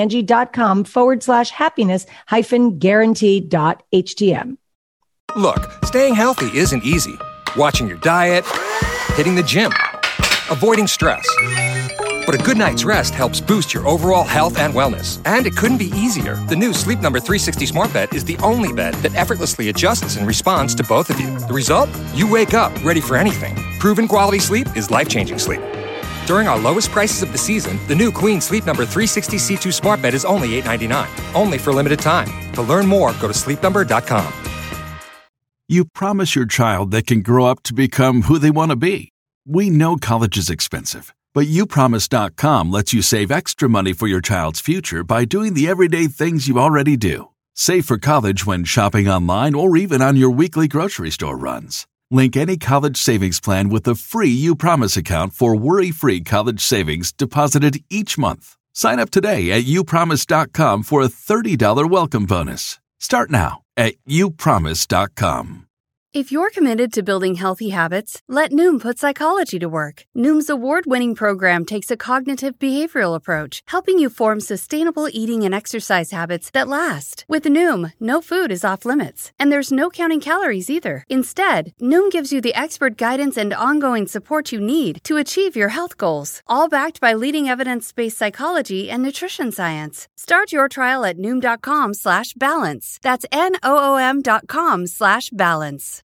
Angie.com/happiness-guarantee.htm. Look, staying healthy isn't easy. Watching your diet, hitting the gym, avoiding stress. But a good night's rest helps boost your overall health and wellness. And it couldn't be easier. The new Sleep Number 360 Smart Bed is the only bed that effortlessly adjusts and responds to both of you. The result? You wake up ready for anything. Proven quality sleep is life-changing sleep. During our lowest prices of the season, the new Queen Sleep Number 360 C2 Smart Bed is only $8.99. Only for a limited time. To learn more, go to sleepnumber.com. You promise your child they can grow up to become who they want to be. We know college is expensive. But YouPromise.com lets you save extra money for your child's future by doing the everyday things you already do. Save for college when shopping online or even on your weekly grocery store runs. Link any college savings plan with a free YouPromise account for worry-free college savings deposited each month. Sign up today at YouPromise.com for a $30 welcome bonus. Start now at YouPromise.com. If you're committed to building healthy habits, let Noom put psychology to work. Noom's award-winning program takes a cognitive behavioral approach, helping you form sustainable eating and exercise habits that last. With Noom, no food is off limits, and there's no counting calories either. Instead, Noom gives you the expert guidance and ongoing support you need to achieve your health goals, all backed by leading evidence-based psychology and nutrition science. Start your trial at Noom.com/balance. That's NOOM.com/balance.